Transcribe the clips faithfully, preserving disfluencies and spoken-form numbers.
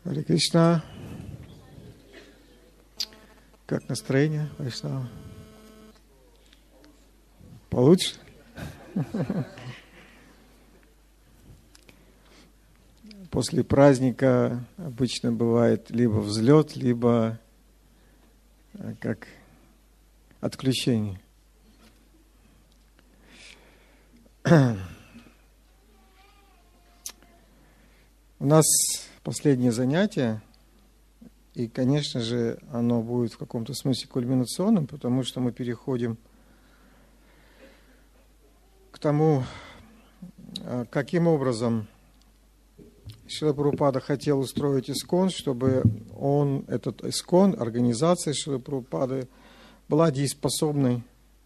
Харе Кришна. Как настроение, Вайшнава? Получше? После праздника обычно бывает либо взлет, либо как отключение. У нас последнее занятие, и, конечно же, оно будет в каком-то смысле кульминационным, потому что мы переходим к тому, каким образом Шрила Прабхупада хотел устроить ИСККОН, чтобы он, этот ИСККОН, организация Шрилы Прабхупады, была дееспособной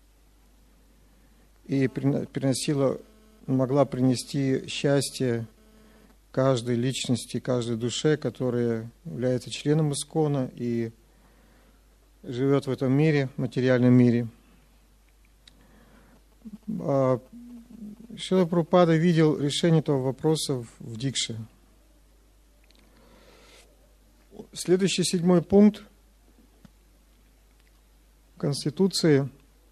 и приносила, могла принести счастье каждой личности, каждой душе, которая является членом ИСККОНа и живет в этом мире, материальном мире. Шрила Прабхупада видел решение этого вопроса в Дикше. Следующий седьмой пункт Конституции.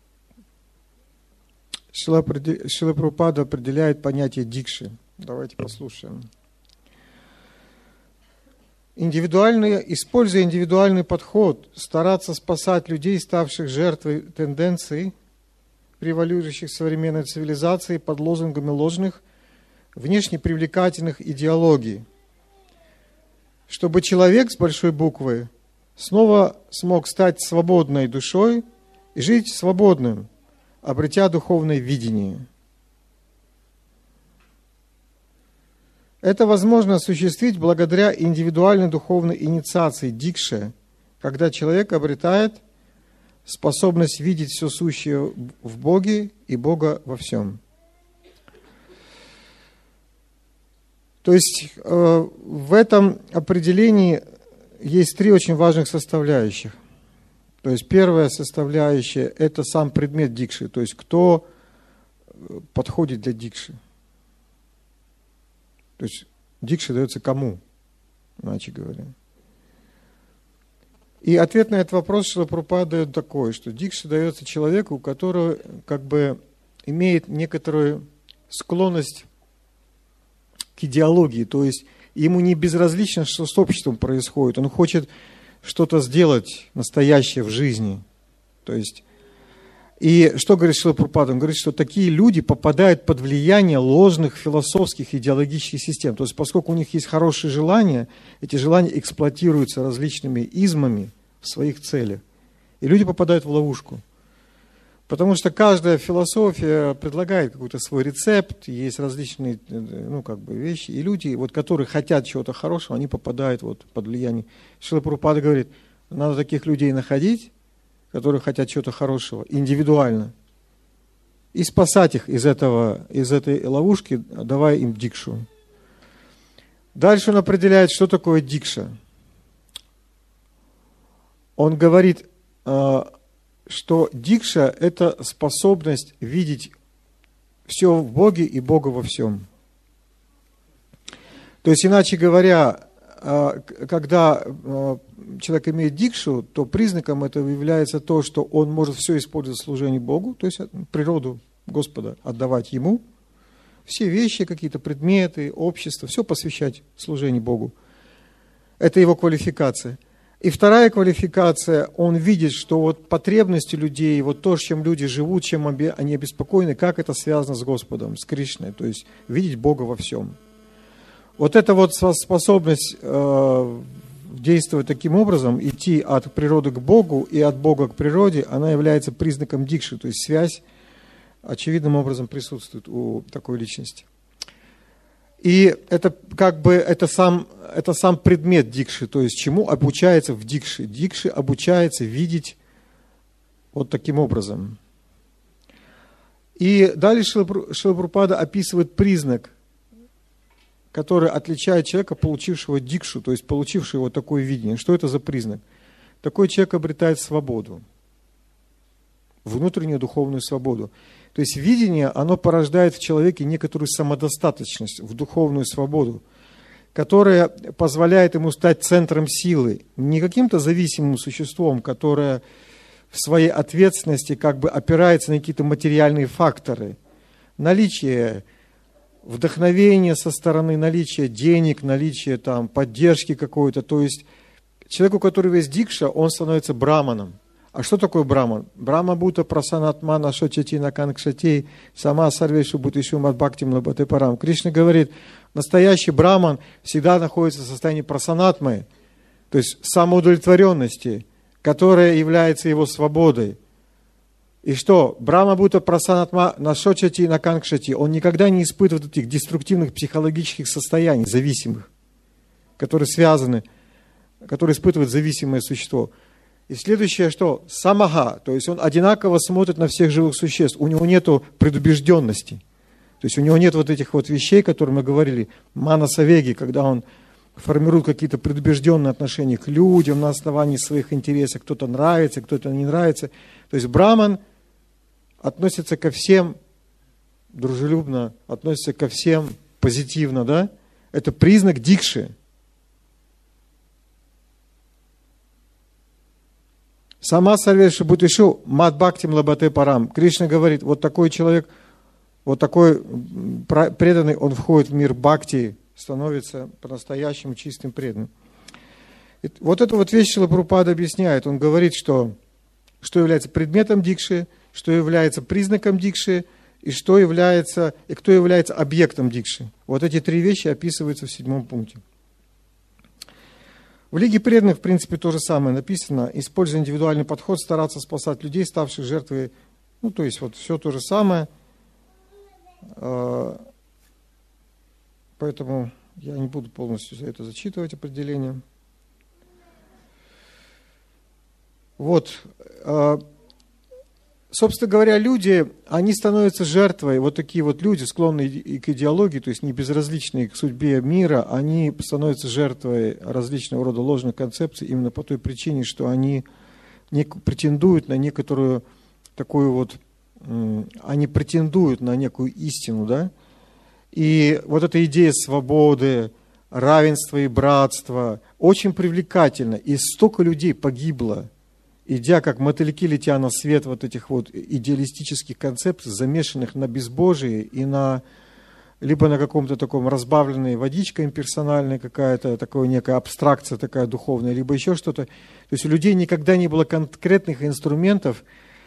Шрила Прабхупада определяет понятие Дикши. Давайте послушаем. Индивидуальный, используя индивидуальный подход, стараться спасать людей, ставших жертвой тенденций, превалирующих в современной цивилизации под лозунгами ложных, внешне привлекательных идеологий, чтобы человек с большой буквы снова смог стать свободной душой и жить свободным, обретя духовное видение. Это возможно осуществить благодаря индивидуальной духовной инициации дикше, когда человек обретает способность видеть все сущее в Боге и Бога во всем. То есть э, в этом определении есть три очень важных составляющих. То есть первая составляющая – это сам предмет дикши, то есть кто подходит для дикши. То есть дикша дается кому, иначе говоря. И ответ на этот вопрос Шрила Прабхупада дает такой, что дикша дается человеку, у которого как бы имеет некоторую склонность к идеологии, то есть ему не безразлично, что с обществом происходит, он хочет что-то сделать настоящее в жизни. То есть, и что говорит Шрила Прабхупада? Он говорит, что такие люди попадают под влияние ложных философских идеологических систем. То есть, поскольку у них есть хорошие желания, эти желания эксплуатируются различными измами в своих целях. И люди попадают в ловушку. Потому что каждая философия предлагает какой-то свой рецепт, есть различные, ну, как бы вещи. И люди, вот, которые хотят чего-то хорошего, они попадают вот под влияние. Шрила Прабхупада говорит, надо таких людей находить, которые хотят чего-то хорошего, индивидуально, и спасать их из, этого, из этой ловушки, давая им дикшу. Дальше он определяет, что такое дикша. Он говорит, что дикша – это способность видеть все в Боге и Бога во всем. То есть, иначе говоря, когда человек имеет дикшу, то признаком этого является то, что он может все использовать в служении Богу, то есть природу Господа отдавать Ему, все вещи, какие-то предметы, общество, все посвящать служению Богу. Это его квалификация. И вторая квалификация, он видит, что вот потребности людей, вот то, чем люди живут, чем они обеспокоены, как это связано с Господом, с Кришной, то есть видеть Бога во всем. Вот эта вот способность э, действовать таким образом, идти от природы к Богу и от Бога к природе, она является признаком дикши, то есть связь очевидным образом присутствует у такой личности. И это как бы это сам, это сам предмет дикши, то есть чему обучается в дикши. Дикши обучается видеть вот таким образом. И далее Шрила Прабхупада описывает признак, который отличает человека, получившего дикшу, то есть получившего вот такое видение. Что это за признак? Такой человек обретает свободу, внутреннюю духовную свободу. То есть видение, оно порождает в человеке некоторую самодостаточность, в духовную свободу. которое позволяет ему стать центром силы, не каким-то зависимым существом, которое в своей ответственности как бы опирается на какие-то материальные факторы. Наличие вдохновения со стороны, наличие денег, наличие там, поддержки какой-то. То есть человек, у которого есть дикша, он становится браманом. А что такое браман? Брама бута прасанатмана шочатина канкшатей сама сарвешу бутишу мадбхактим лабате парам. Кришна говорит, настоящий браман всегда находится в состоянии прасанатмы, то есть самоудовлетворенности, которая является его свободой. И что? Брама бута прасанатма на шочати и на канкшати. Он никогда не испытывает этих деструктивных психологических состояний, зависимых, которые связаны, которые испытывает зависимое существо. И следующее, что? Самага, то есть он одинаково смотрит на всех живых существ, у него нет предубежденности. То есть у него нет вот этих вот вещей, которые мы говорили, манасавеги, когда он формирует какие-то предубежденные отношения к людям на основании своих интересов, кто-то нравится, кто-то не нравится. То есть браман относится ко всем дружелюбно, относится ко всем позитивно, да? Это признак дикши. Сама сарвеша бутишу мадбхактим лабате парам. Кришна говорит, вот такой человек, вот такой преданный, он входит в мир бхакти, становится по-настоящему чистым преданным. И вот эту вот вещь Шрила Прабхупада объясняет. Он говорит, что, что является предметом дикши, что является признаком дикши, и что является, и кто является объектом дикши. Вот эти три вещи описываются в седьмом пункте. В Лиге преданных, в принципе, то же самое написано. Используя индивидуальный подход, стараться спасать людей, ставших жертвой. Ну, то есть, вот все то же самое. Поэтому я не буду полностью за это зачитывать определение. Вот. Собственно говоря, люди, они становятся жертвой, вот такие вот люди, склонные к идеологии, то есть не безразличные к судьбе мира, они становятся жертвой различного рода ложных концепций именно по той причине, что они претендуют на некоторую такую вот, они претендуют на некую истину, да, и вот эта идея свободы, равенства и братства очень привлекательна, и столько людей погибло, идя как мотыльки, летя на свет вот этих вот идеалистических концепций, замешанных на безбожии и на либо на каком-то таком разбавленной водичкой имперсональной, какая-то такая некая абстракция такая духовная, либо еще что-то. То есть у людей никогда не было конкретных инструментов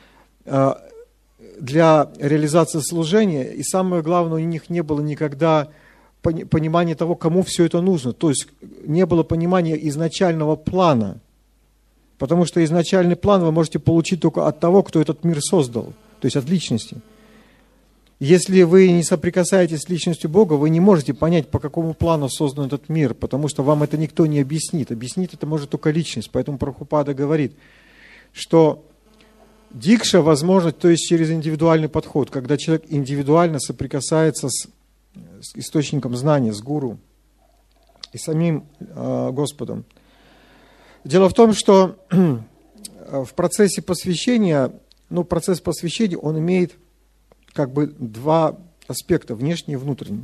для реализации служения, и самое главное, у них не было никогда понимания того, кому все это нужно. То есть не было понимания изначального плана. Потому что изначальный план вы можете получить только от того, кто этот мир создал, то есть от личности. Если вы не соприкасаетесь с личностью Бога, вы не можете понять, по какому плану создан этот мир, потому что вам это никто не объяснит. Объяснить это может только личность. Поэтому Прабхупада говорит, что дикша возможно, то есть через индивидуальный подход, когда человек индивидуально соприкасается с, с источником знания, с гуру и самим э, Господом. Дело в том, что в процессе посвящения, ну, процесс посвящения, он имеет как бы два аспекта, внешний и внутренний.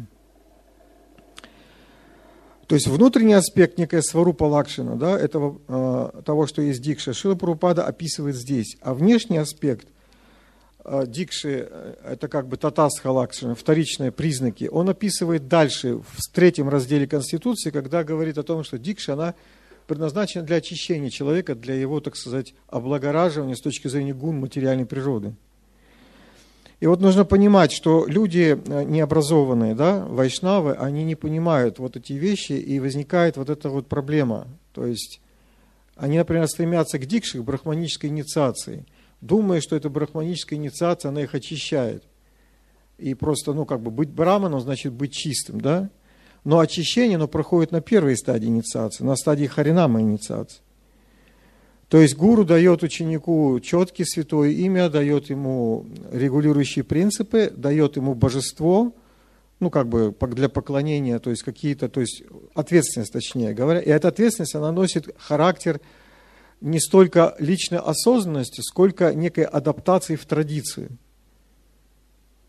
То есть внутренний аспект, некая сварупа лакшина, да, этого, э, того, что есть дикша, Шрила Прабхупада описывает здесь. А внешний аспект э, дикши, это как бы татасха лакшина, вторичные признаки, он описывает дальше, в третьем разделе Конституции, когда говорит о том, что дикша, она предназначена для очищения человека, для его, так сказать, облагораживания с точки зрения гун материальной природы. И вот нужно понимать, что люди необразованные, да, вайшнавы, они не понимают вот эти вещи, и возникает вот эта вот проблема. То есть они, например, стремятся к дикше, к брахманической инициации, думая, что эта брахманическая инициация, она их очищает. И просто, ну, как бы быть браманом, значит быть чистым, да. Но очищение, оно проходит на первой стадии инициации, на стадии харинама инициации. То есть гуру дает ученику четкое святое имя, дает ему регулирующие принципы, дает ему божество, ну как бы для поклонения, то есть какие-то, то есть ответственность, точнее говоря. И эта ответственность, она носит характер не столько личной осознанности, сколько некой адаптации в традицию.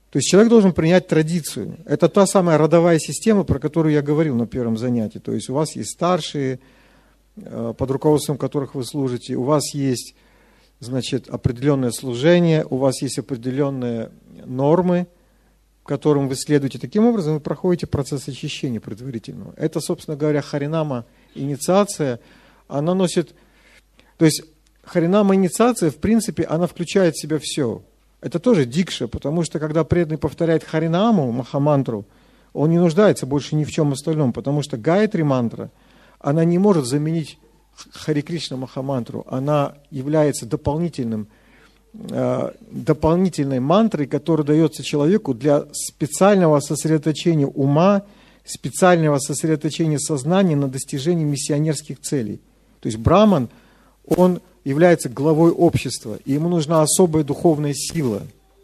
То есть человек должен принять традицию. Это та самая родовая система, про которую я говорил на первом занятии. То есть у вас есть старшие, под руководством которых вы служите, у вас есть, значит, определенное служение, у вас есть определенные нормы, которым вы следуете. Таким образом, вы проходите процесс очищения предварительного. Это, собственно говоря, харинама инициация, она носит... То есть харинама инициация, в принципе, она включает в себя все. Это тоже дикша, потому что когда преданный повторяет харинаму, махамантру, он не нуждается больше ни в чем остальном, потому что гайатри мантра, она не может заменить Хари Кришна махамантру, она является дополнительным, э, дополнительной мантрой, которая дается человеку для специального сосредоточения ума, специального сосредоточения сознания на достижении миссионерских целей. То есть браман, он является главой общества, и ему нужна особая духовная сила.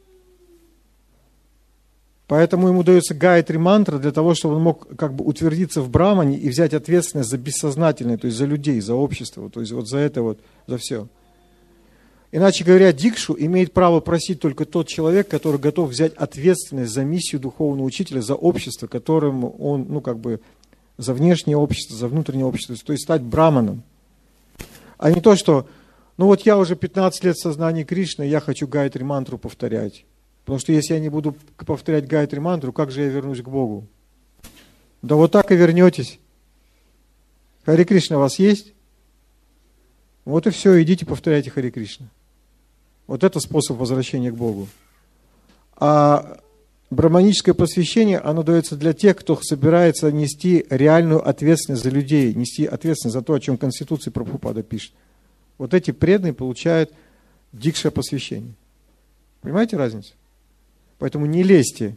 Поэтому ему дается гайатри мантра для того, чтобы он мог как бы утвердиться в брамане и взять ответственность за бессознательное, то есть за людей, за общество, то есть вот за это вот, за все. Иначе говоря, дикшу имеет право просить только тот человек, который готов взять ответственность за миссию духовного учителя, за общество, которым он, ну как бы, за внешнее общество, за внутреннее общество, то есть стать браманом. А не то, что, ну вот я уже пятнадцать лет в сознании Кришны, я хочу гайатри мантру повторять. Потому что если я не буду повторять гайатри мантру, как же я вернусь к Богу? Да вот так и вернетесь. Хари Кришна у вас есть? Вот и все, идите повторяйте Хари Кришна. Вот это способ возвращения к Богу. А браманическое посвящение, оно дается для тех, кто собирается нести реальную ответственность за людей, нести ответственность за то, о чем Конституция Прабхупада пишет. Вот эти преданные получают дикша посвящение. Понимаете разницу? Поэтому не лезьте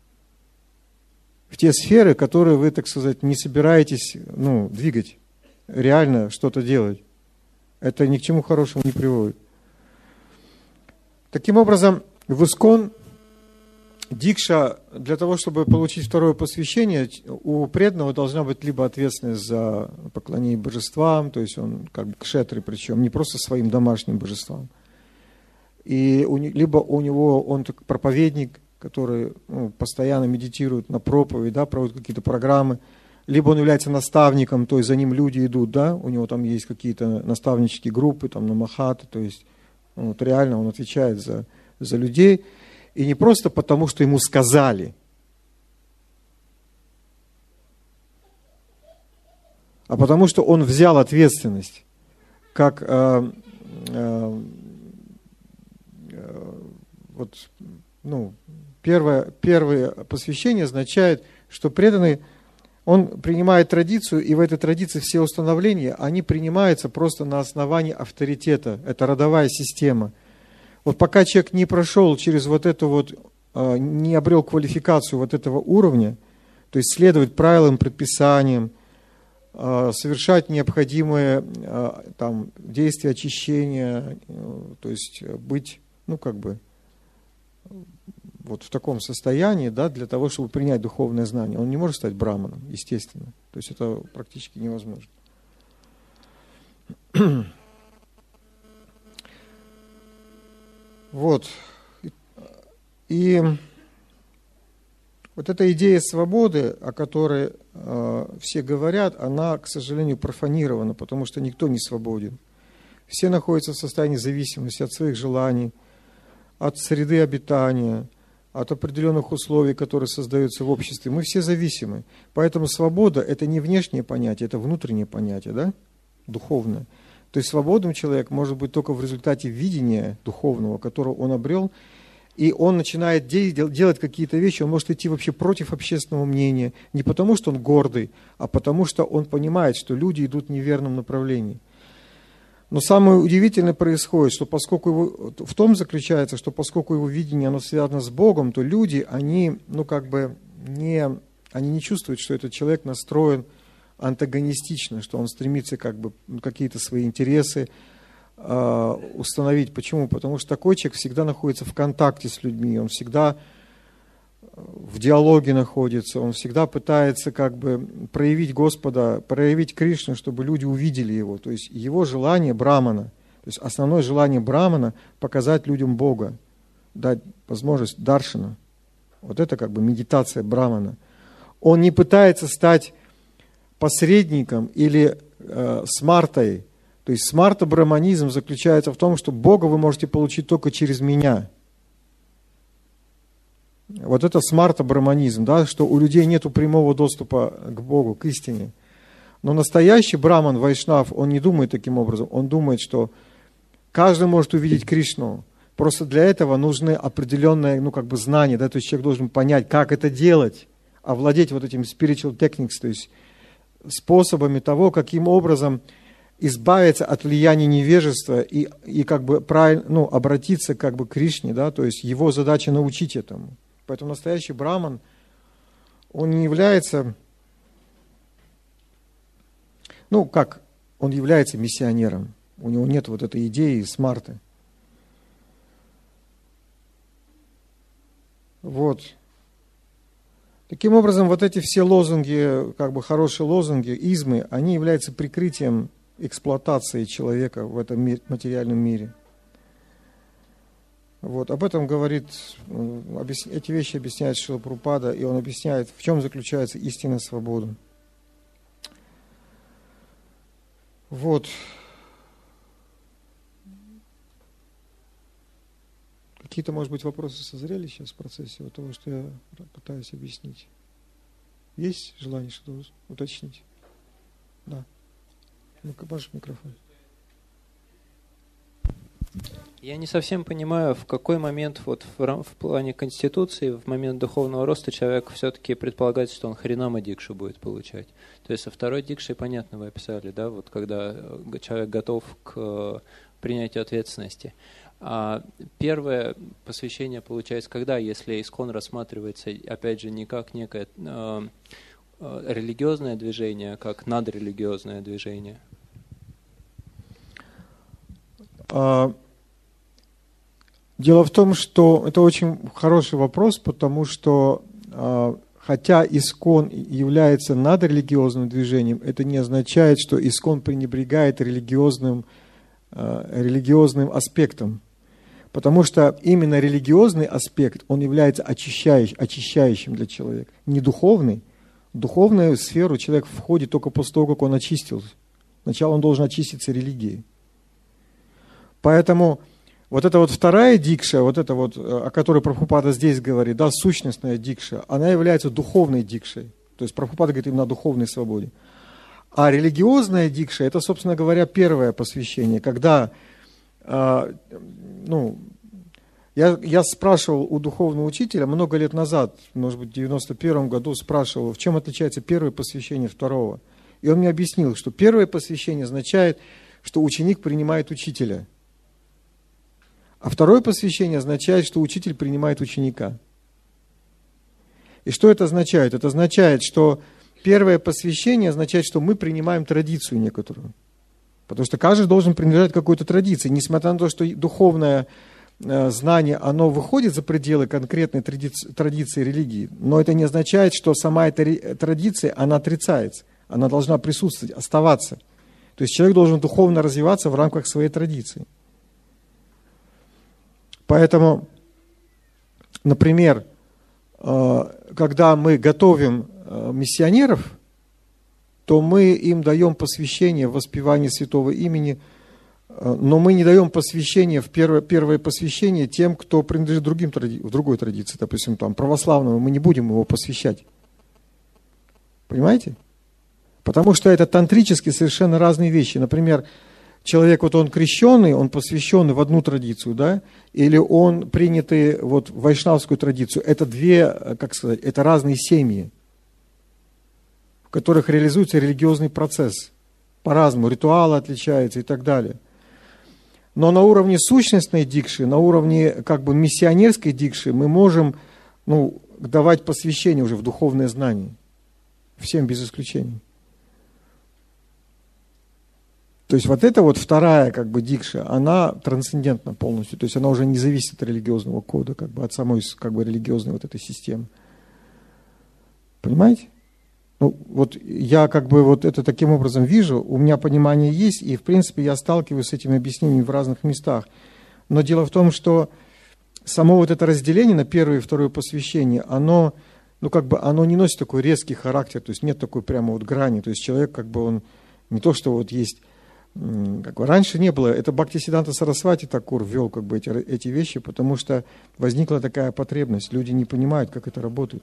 в те сферы, которые вы, так сказать, не собираетесь ну, двигать, реально что-то делать. Это ни к чему хорошему не приводит. Таким образом, в Искон дикша, для того, чтобы получить второе посвящение, у преданного должна быть либо ответственность за поклонение божествам, то есть он как бы кшетри, причем не просто своим домашним божествам, и у, либо у него он проповедник, который ну, постоянно медитирует на проповедь, да, проводит какие-то программы, либо он является наставником, то есть за ним люди идут, да, у него там есть какие-то наставнические группы, там на Махаты, то есть вот, реально он отвечает за, за людей, и не просто потому, что ему сказали, а потому что он взял ответственность, как э, э, вот, ну, первое, первое посвящение означает, что преданный, он принимает традицию, и в этой традиции все установления, они принимаются просто на основании авторитета. Это родовая система. Вот пока человек не прошел через вот это вот, не обрел квалификацию вот этого уровня, то есть следовать правилам, предписаниям, совершать необходимые там, действия очищения, то есть быть, ну как бы, вот в таком состоянии, да, для того, чтобы принять духовное знание. Он не может стать браманом, естественно. То есть это практически невозможно. Вот. И вот эта идея свободы, о которой э, все говорят, она, к сожалению, профанирована, потому что никто не свободен. Все находятся в состоянии зависимости от своих желаний, от среды обитания, от определенных условий, которые создаются в обществе. Мы все зависимы. Поэтому свобода – это не внешнее понятие, это внутреннее понятие, да? Духовное. То есть свободным человек может быть только в результате видения духовного, которого он обрел, и он начинает де- делать какие-то вещи, он может идти вообще против общественного мнения, не потому что он гордый, а потому что он понимает, что люди идут в неверном направлении. Но самое удивительное происходит, что поскольку его, в том заключается, что поскольку его видение оно связано с Богом, то люди, они, ну, как бы не, они не чувствуют, что этот человек настроен антагонистично, что он стремится как бы какие-то свои интересы э, установить. Почему? Потому что такой человек всегда находится в контакте с людьми, он всегда в диалоге находится, он всегда пытается как бы проявить Господа, проявить Кришну, чтобы люди увидели его. То есть его желание брамана, то есть основное желание брамана показать людям Бога, дать возможность даршана, Вот это как бы медитация брамана. Он не пытается стать посредником или э, смартой. То есть смарта-браманизм заключается в том, что Бога вы можете получить только через меня. Вот это смарта-браманизм, да, что у людей нет прямого доступа к Богу, к истине. Но настоящий браман, вайшнав, он не думает таким образом. Он думает, что каждый может увидеть Кришну. Просто для этого нужны определенные, ну, как бы знания, да, то есть человек должен понять, как это делать, овладеть вот этим spiritual techniques, то есть способами того, каким образом избавиться от влияния невежества и, и как бы правильно, ну, обратиться как бы к Кришне, да, то есть его задача научить этому. Поэтому настоящий браман, он не является, ну, как, он является миссионером. У него нет вот этой идеи смарты. Вот. Таким образом, вот эти все лозунги, как бы хорошие лозунги, измы, они являются прикрытием эксплуатации человека в этом мир, материальном мире. Вот. Об этом говорит, эти вещи объясняет Шрила Прабхупада, и он объясняет, в чем заключается истинная свобода. Вот. Какие-то, может быть, вопросы созрели сейчас в процессе вот того, что я пытаюсь объяснить? Есть желание что-то уточнить? Да. Ну-ка, ваш микрофон. Я не совсем понимаю, в какой момент вот в, в плане Конституции, в момент духовного роста человек все-таки предполагает, что он харинама дикшу будет получать. То есть со второй дикшей, понятно, вы описали, да, вот когда человек готов к принятию ответственности. А первое посвящение получается когда, если искон рассматривается, опять же, не как некое э, э, религиозное движение, а как надрелигиозное движение? А, дело в том, что это очень хороший вопрос, потому что а, хотя искон является надрелигиозным движением, это не означает, что искон пренебрегает религиозным, а, религиозным аспектом. Потому что именно религиозный аспект, он является очищающим, очищающим для человека. Не духовный. В духовную сферу человек входит только после того, как он очистился. Сначала он должен очиститься религией. Поэтому вот эта вот вторая дикша, вот эта вот, о которой Прабхупада здесь говорит, да, сущностная дикша, она является духовной дикшей. То есть Прабхупада говорит именно о духовной свободе. А религиозная дикша, это, собственно говоря, первое посвящение, когда... Ну, я, я спрашивал у духовного учителя много лет назад, может быть, в девяносто первом году спрашивал, в чем отличается первое посвящение второго. И он мне объяснил, что первое посвящение означает, что ученик принимает учителя. А второе посвящение означает, что учитель принимает ученика. И что это означает? Это означает, что первое посвящение означает, что мы принимаем традицию некоторую. Потому что каждый должен принадлежать какой-то традиции. Несмотря на то, что духовное знание, оно выходит за пределы конкретной традиции, традиции религии, но это не означает, что сама эта традиция, она отрицается. Она должна присутствовать, оставаться. То есть человек должен духовно развиваться в рамках своей традиции. Поэтому, например, когда мы готовим миссионеров, то мы им даем посвящение в воспевании святого имени, но мы не даем посвящение в первое, первое посвящение тем, кто принадлежит другим, в другой традиции, допустим, там, православному, мы не будем его посвящать. Понимаете? Потому что это тантрически совершенно разные вещи. Например, человек, вот он крещенный, он посвященный в одну традицию, да, или он принятый вот в вайшнавскую традицию. Это две, как сказать, это разные семьи, в которых реализуется религиозный процесс. По-разному, ритуалы отличаются и так далее. Но на уровне сущностной дикши, на уровне как бы миссионерской дикши мы можем, ну, давать посвящение уже в духовное знание. Всем без исключения. То есть вот эта вот вторая как бы дикша, она трансцендентна полностью. То есть она уже не зависит от религиозного кода, как бы от самой как бы религиозной вот этой системы. Понимаете? Ну, вот я как бы вот это таким образом вижу, у меня понимание есть, и в принципе я сталкиваюсь с этими объяснениями в разных местах. Но дело в том, что само вот это разделение на первое и второе посвящение, оно, ну, как бы, оно не носит такой резкий характер, то есть нет такой прямо вот грани, то есть человек, как бы, он не то, что вот есть, как бы, раньше не было, это Бхактисиддханта Сарасвати Такур ввел, как бы, эти, эти вещи, потому что возникла такая потребность, люди не понимают, как это работает.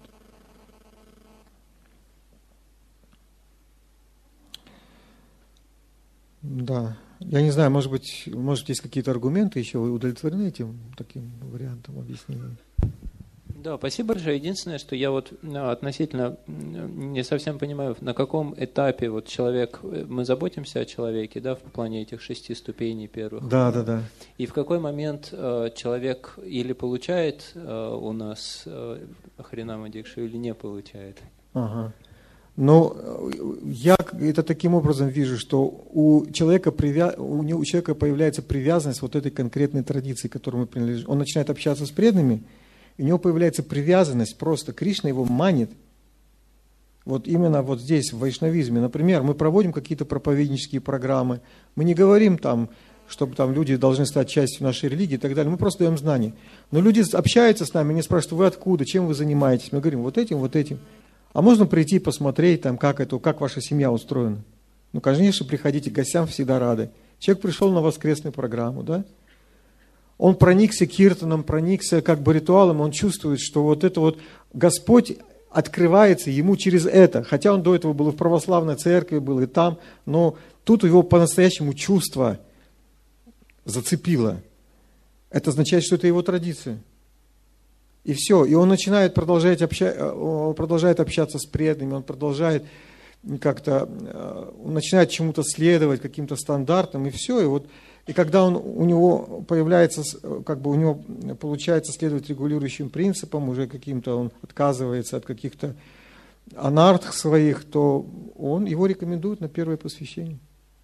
Да. Я не знаю, может быть, может, есть какие-то аргументы еще, вы удовлетворены этим таким вариантом объяснения? Да, спасибо большое. Единственное, что я вот относительно не совсем понимаю, на каком этапе вот человек, мы заботимся о человеке, да, в плане этих шести ступеней первых. Да, да, да. И в какой момент э, человек или получает э, у нас э, Харинама Дикшу, или не получает? Ага. Но я это таким образом вижу, что у человека, привя... у него, у человека появляется привязанность вот этой конкретной традиции, к которой мы принадлежим. Он начинает общаться с преданными, у него появляется привязанность просто. Кришна его манит. Вот именно вот здесь, в вайшнавизме. Например, мы проводим какие-то проповеднические программы. Мы не говорим там, чтобы там люди должны стать частью нашей религии и так далее. Мы просто даем знания. Но люди общаются с нами, они спрашивают, вы откуда, чем вы занимаетесь? Мы говорим, вот этим, вот этим. А можно прийти посмотреть, там, как, это, как ваша семья устроена? Ну, конечно, приходите, гостям всегда рады. Человек пришел на воскресную программу, да? Он проникся киртаном, проникся как бы ритуалом, он чувствует, что вот это вот Господь открывается ему через это. Хотя он до этого был и в православной церкви, был и там, но тут его по-настоящему чувство зацепило. Это означает, что это его традиция. И все. И он начинает продолжать, обща... он продолжает общаться с преданными, он продолжает как-то, он начинает чему-то следовать, каким-то стандартам, и все. И, вот, и когда он, у него появляется, как бы у него получается следовать регулирующим принципам, уже каким-то он отказывается от каких-то анарх своих, то он, его рекомендуют на первое посвящение.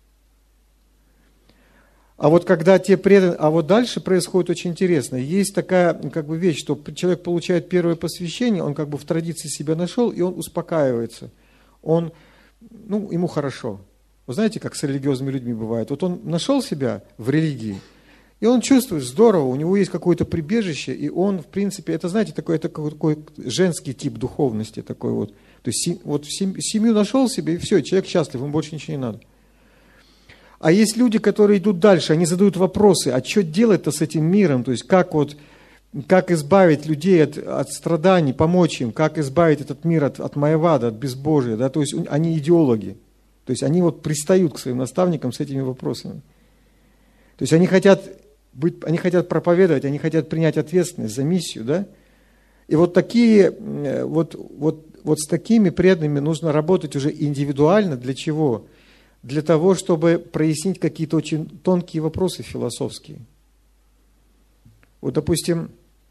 А вот когда те предан... а вот дальше происходит очень интересно. Есть такая как бы вещь, что человек получает первое посвящение, он как бы в традиции себя нашел, и он успокаивается. Он, ну, ему хорошо. Вы знаете, как с религиозными людьми бывает. Вот он нашел себя в религии, и он чувствует здорово, у него есть какое-то прибежище, и он, в принципе, это, знаете, такой, это такой женский тип духовности такой вот. То есть вот семью нашел себе, и все, человек счастлив, ему больше ничего не надо. А есть люди, которые идут дальше, они задают вопросы, а что делать-то с этим миром, то есть как, вот, как избавить людей от, от страданий, помочь им, как избавить этот мир от, от майявада, от безбожия, да? То есть они идеологи, то есть они вот пристают к своим наставникам с этими вопросами. То есть они хотят, быть, они хотят проповедовать, они хотят принять ответственность за миссию, да? И вот такие, вот, вот, вот с такими преданными нужно работать уже индивидуально, для чего? Для того, чтобы прояснить какие-то очень тонкие вопросы философские. Вот, допустим,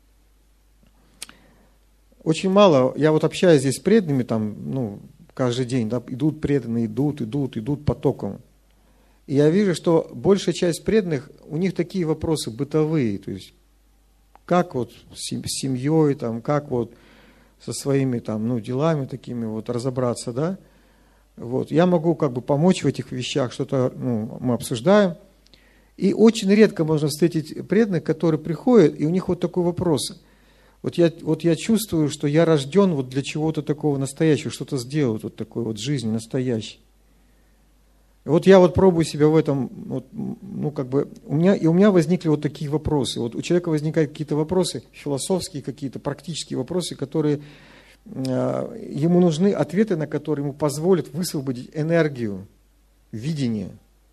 очень мало, я вот общаюсь здесь с преданными, там, ну, каждый день, да, идут преданные, идут, идут, идут потоком. И я вижу, что большая часть преданных, у них такие вопросы бытовые, то есть, как вот с семьей, там, как вот со своими там, ну, делами такими вот разобраться, да. Вот. Я могу как бы помочь в этих вещах, что-то ну, мы обсуждаем. И очень редко можно встретить преданных, которые приходят, и у них вот такой вопрос. Вот я, вот я чувствую, что я рожден вот для чего-то такого настоящего, что-то сделать вот такой вот жизни настоящей. И вот я вот пробую себя в этом, вот, ну как бы, у меня, и у меня возникли вот такие вопросы. Вот у человека возникают какие-то вопросы, философские какие-то, практические вопросы, которые... Ему нужны ответы, на которые ему позволят высвободить энергию, видение.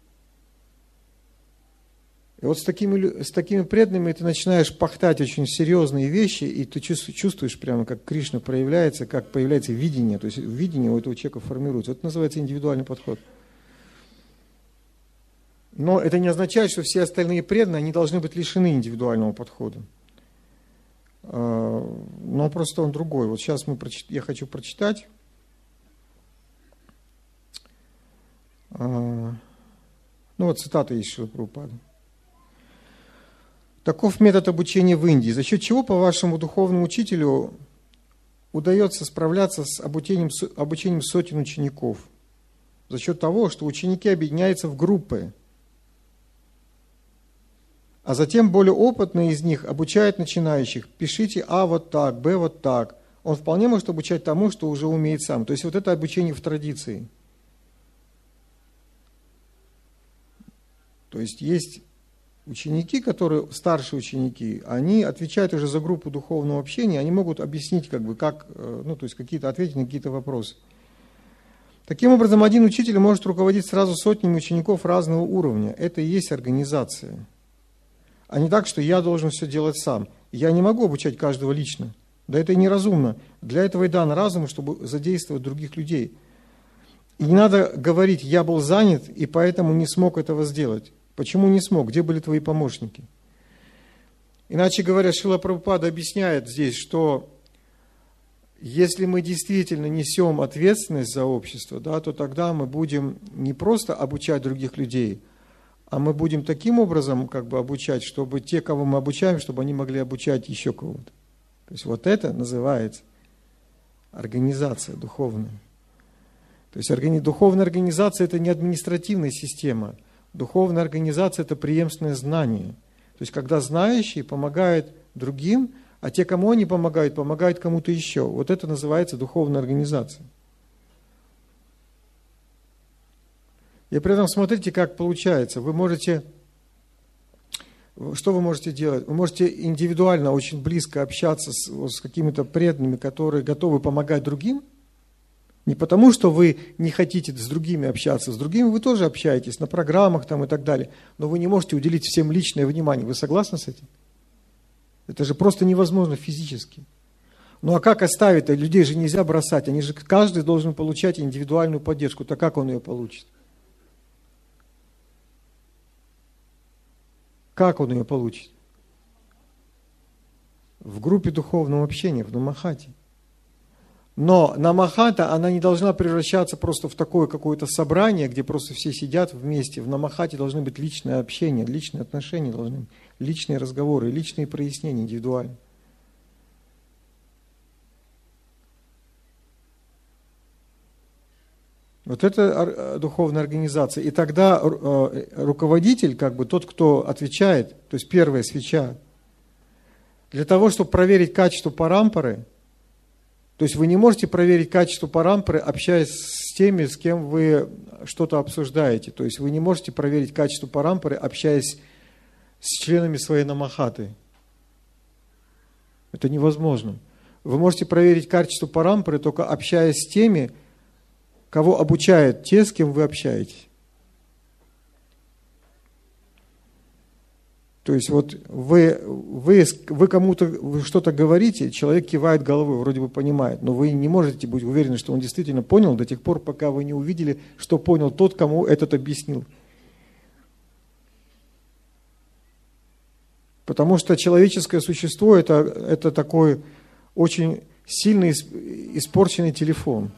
И вот с такими, с такими преданными ты начинаешь пахтать очень серьезные вещи, и ты чувствуешь прямо, как Кришна проявляется, как появляется видение. То есть видение у этого человека формируется. Это называется индивидуальный подход. Но это не означает, что все остальные преданные, они должны быть лишены индивидуального подхода. Но просто он другой. Вот сейчас мы прочит... я хочу прочитать. Ну вот цитата есть Шрила Прабхупады. Таков метод обучения в Индии. За счет чего, по вашему духовному учителю, удается справляться с обучением, обучением сотен учеников? За счет того, что ученики объединяются в группы. А затем более опытный из них обучает начинающих. Пишите А вот так, Б вот так. Он вполне может обучать тому, что уже умеет сам. То есть вот это обучение в традиции. То есть есть ученики, которые, старшие ученики, они отвечают уже за группу духовного общения, они могут объяснить, как бы, как, ну, то есть какие-то ответить на какие-то вопросы. Таким образом, один учитель может руководить сразу сотнями учеников разного уровня. Это и есть организация. А не так, что я должен все делать сам. Я не могу обучать каждого лично. Да это и неразумно. Для этого и дан разум, чтобы задействовать других людей. И не надо говорить, я был занят, и поэтому не смог этого сделать. Почему не смог? Где были твои помощники? Иначе говоря, Шрила Прабхупада объясняет здесь, что если мы действительно несем ответственность за общество, да, то тогда мы будем не просто обучать других людей, а мы будем таким образом как бы обучать, чтобы те, кого мы обучаем, чтобы они могли обучать еще кого-то. То есть вот это называется организация духовная. То есть органи... духовная организация – это не административная система. Духовная организация – это преемственное знание. То есть когда знающие помогают другим, а те, кому они помогают, помогают кому-то еще. Вот это называется духовная организация. И при этом смотрите, как получается. Вы можете, что вы можете делать? Вы можете индивидуально очень близко общаться с, с какими-то преданными, которые готовы помогать другим. Не потому, что вы не хотите с другими общаться. С другими вы тоже общаетесь на программах там и так далее. Но вы не можете уделить всем личное внимание. Вы согласны с этим? Это же просто невозможно физически. Ну а как оставить? Людей же нельзя бросать. Они же, каждый должен получать индивидуальную поддержку. То как он ее получит? Как он ее получит? В группе духовного общения, в Намахате. Но Намахата, она не должна превращаться просто в такое какое-то собрание, где просто все сидят вместе. В Намахате должны быть личное общение, личные отношения, должны быть личные разговоры, личные прояснения индивидуально. Вот это духовная организация. И тогда руководитель, как бы тот, кто отвечает, то есть первая свеча, для того, чтобы проверить качество парампары, то есть вы не можете проверить качество парампары, общаясь с теми, с кем вы что-то обсуждаете. То есть вы не можете проверить качество парампары, общаясь с членами своей намахаты. Это невозможно. Вы можете проверить качество парампары, только общаясь с теми, кого обучают те, с кем вы общаетесь. То есть вот вы, вы, вы кому-то что-то говорите, человек кивает головой, вроде бы понимает, но вы не можете быть уверены, что он действительно понял до тех пор, пока вы не увидели, что понял тот, кому этот объяснил. Потому что человеческое существо это, это такой очень сильный испорченный телефон.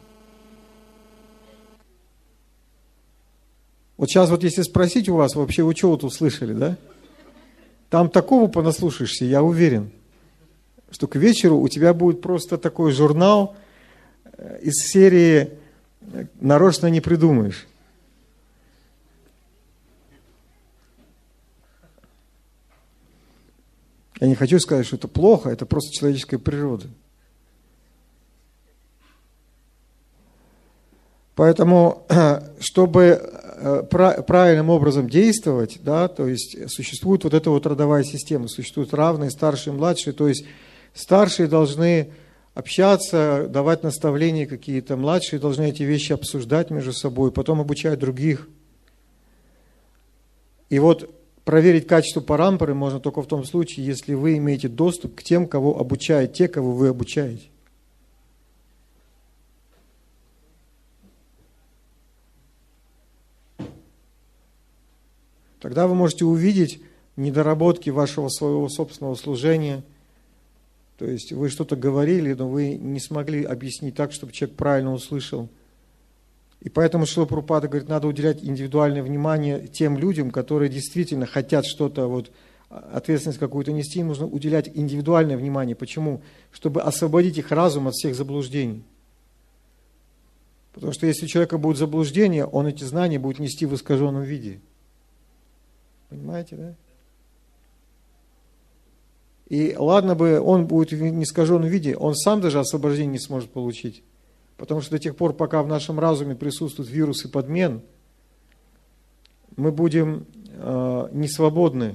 Вот сейчас вот если спросить у вас, вообще вы что вот услышали, да? Там такого понаслушаешься, я уверен, что к вечеру у тебя будет просто такой журнал из серии «Нарочно не придумаешь». Я не хочу сказать, что это плохо, это просто человеческая природа. Поэтому, чтобы правильным образом действовать, да, то есть существует вот эта вот родовая система, существуют равные, старшие, младшие, то есть старшие должны общаться, давать наставления какие-то, младшие должны эти вещи обсуждать между собой, потом обучать других. И вот проверить качество парампары можно только в том случае, если вы имеете доступ к тем, кого обучают те, кого вы обучаете. Тогда вы можете увидеть недоработки вашего своего собственного служения. То есть вы что-то говорили, но вы не смогли объяснить так, чтобы человек правильно услышал. И поэтому Шрила Прабхупада говорит, надо уделять индивидуальное внимание тем людям, которые действительно хотят что-то, вот, ответственность какую-то нести, им нужно уделять индивидуальное внимание. Почему? Чтобы освободить их разум от всех заблуждений. Потому что если у человека будет заблуждение, он эти знания будет нести в искаженном виде. Понимаете, да? И ладно бы он будет в неискаженном виде, он сам даже освобождение не сможет получить. Потому что до тех пор, пока в нашем разуме присутствуют вирусы подмен, мы будем э, не свободны.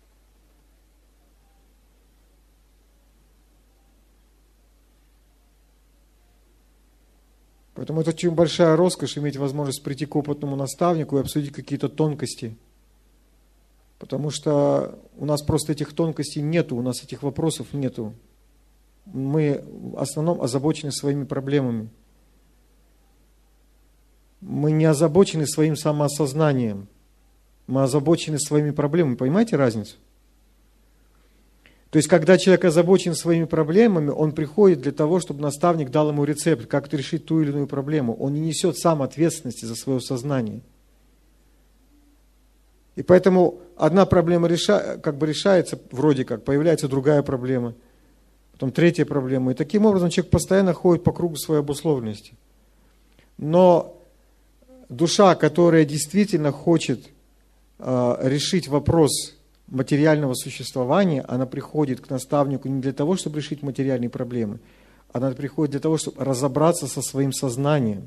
Поэтому это очень большая роскошь иметь возможность прийти к опытному наставнику и обсудить какие-то тонкости. Потому что у нас просто этих тонкостей нету, у нас этих вопросов нету. Мы в основном озабочены своими проблемами. Мы не озабочены своим самоосознанием. Мы озабочены своими проблемами. Понимаете разницу? То есть, когда человек озабочен своими проблемами, он приходит для того, чтобы наставник дал ему рецепт, как решить ту или иную проблему. Он не несет сам ответственности за свое сознание. И поэтому одна проблема реша, как бы решается, вроде как, появляется другая проблема, потом третья проблема. И таким образом человек постоянно ходит по кругу своей обусловленности. Но душа, которая действительно хочет э, решить вопрос материального существования, она приходит к наставнику не для того, чтобы решить материальные проблемы, она приходит для того, чтобы разобраться со своим сознанием.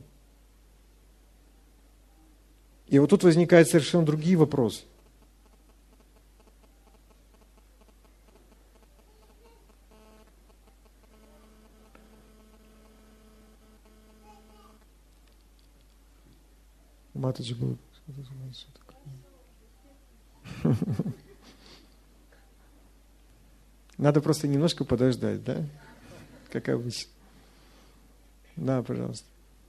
И вот тут возникают совершенно другие вопросы. Матаджи был. Надо просто немножко подождать, да? Как обычно. Да, пожалуйста.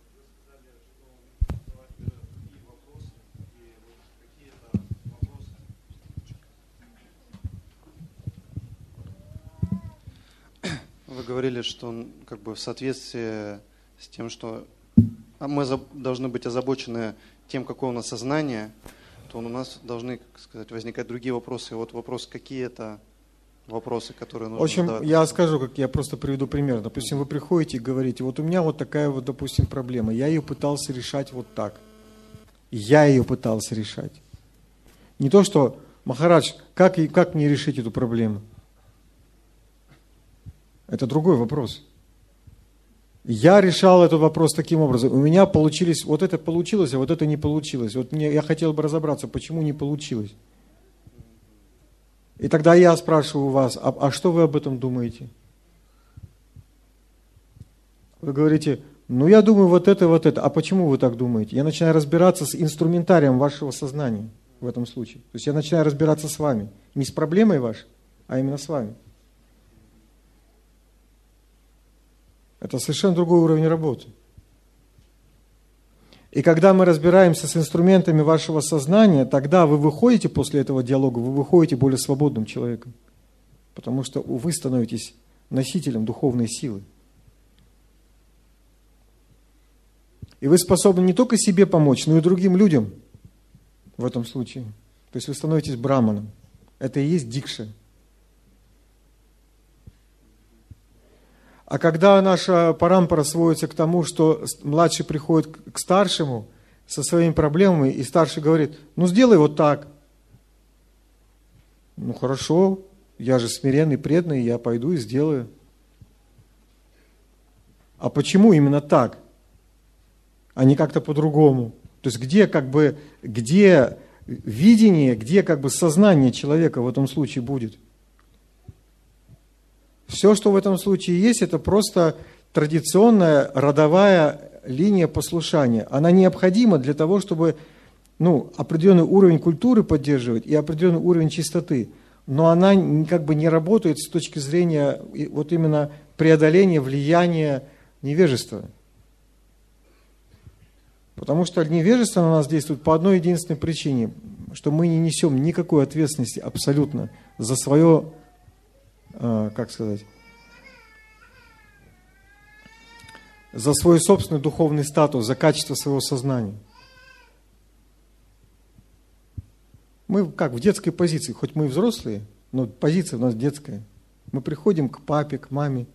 Вы говорили, что он как бы в соответствии с тем, что мы должны быть озабочены тем, какое у нас сознание, то у нас должны, как сказать, возникать другие вопросы. И вот вопрос, какие это вопросы, которые нужно В общем, задавать? я скажу, как я просто приведу пример. Допустим, вы приходите и говорите, вот у меня вот такая вот, допустим, проблема. Я ее пытался решать вот так. Я ее пытался решать. Не то, что, Махарадж, как, как мне решить эту проблему? Это другой вопрос. Я решал этот вопрос таким образом. У меня получились, вот это получилось, а вот это не получилось. Вот мне, я хотел бы разобраться, почему не получилось. И тогда я спрашиваю вас, а, а что вы об этом думаете? Вы говорите, ну я думаю вот это, вот это. А почему вы так думаете? Я начинаю разбираться с инструментарием вашего сознания в этом случае. То есть я начинаю разбираться с вами. Не с проблемой вашей, а именно с вами. Это совершенно другой уровень работы. И когда мы разбираемся с инструментами вашего сознания, тогда вы выходите после этого диалога, вы выходите более свободным человеком. Потому что вы становитесь носителем духовной силы. И вы способны не только себе помочь, но и другим людям в этом случае. То есть вы становитесь браманом. Это и есть дикша. А когда наша парампара сводится к тому, что младший приходит к старшему со своими проблемами, и старший говорит, ну сделай вот так. Ну хорошо, я же смиренный, преданный, я пойду и сделаю. А почему именно так, а не как-то по-другому? То есть где как бы, где видение, где как бы сознание человека в этом случае будет? Все, что в этом случае есть, это просто традиционная родовая линия послушания. Она необходима для того, чтобы ну, определенный уровень культуры поддерживать и определенный уровень чистоты. Но она как бы не работает с точки зрения вот именно преодоления влияния невежества. Потому что невежество на нас действует по одной единственной причине, что мы не несем никакой ответственности абсолютно за свое, как сказать, за свой собственный духовный статус, за качество своего сознания. Мы как в детской позиции, хоть мы и взрослые, но позиция у нас детская. Мы приходим к папе, к маме.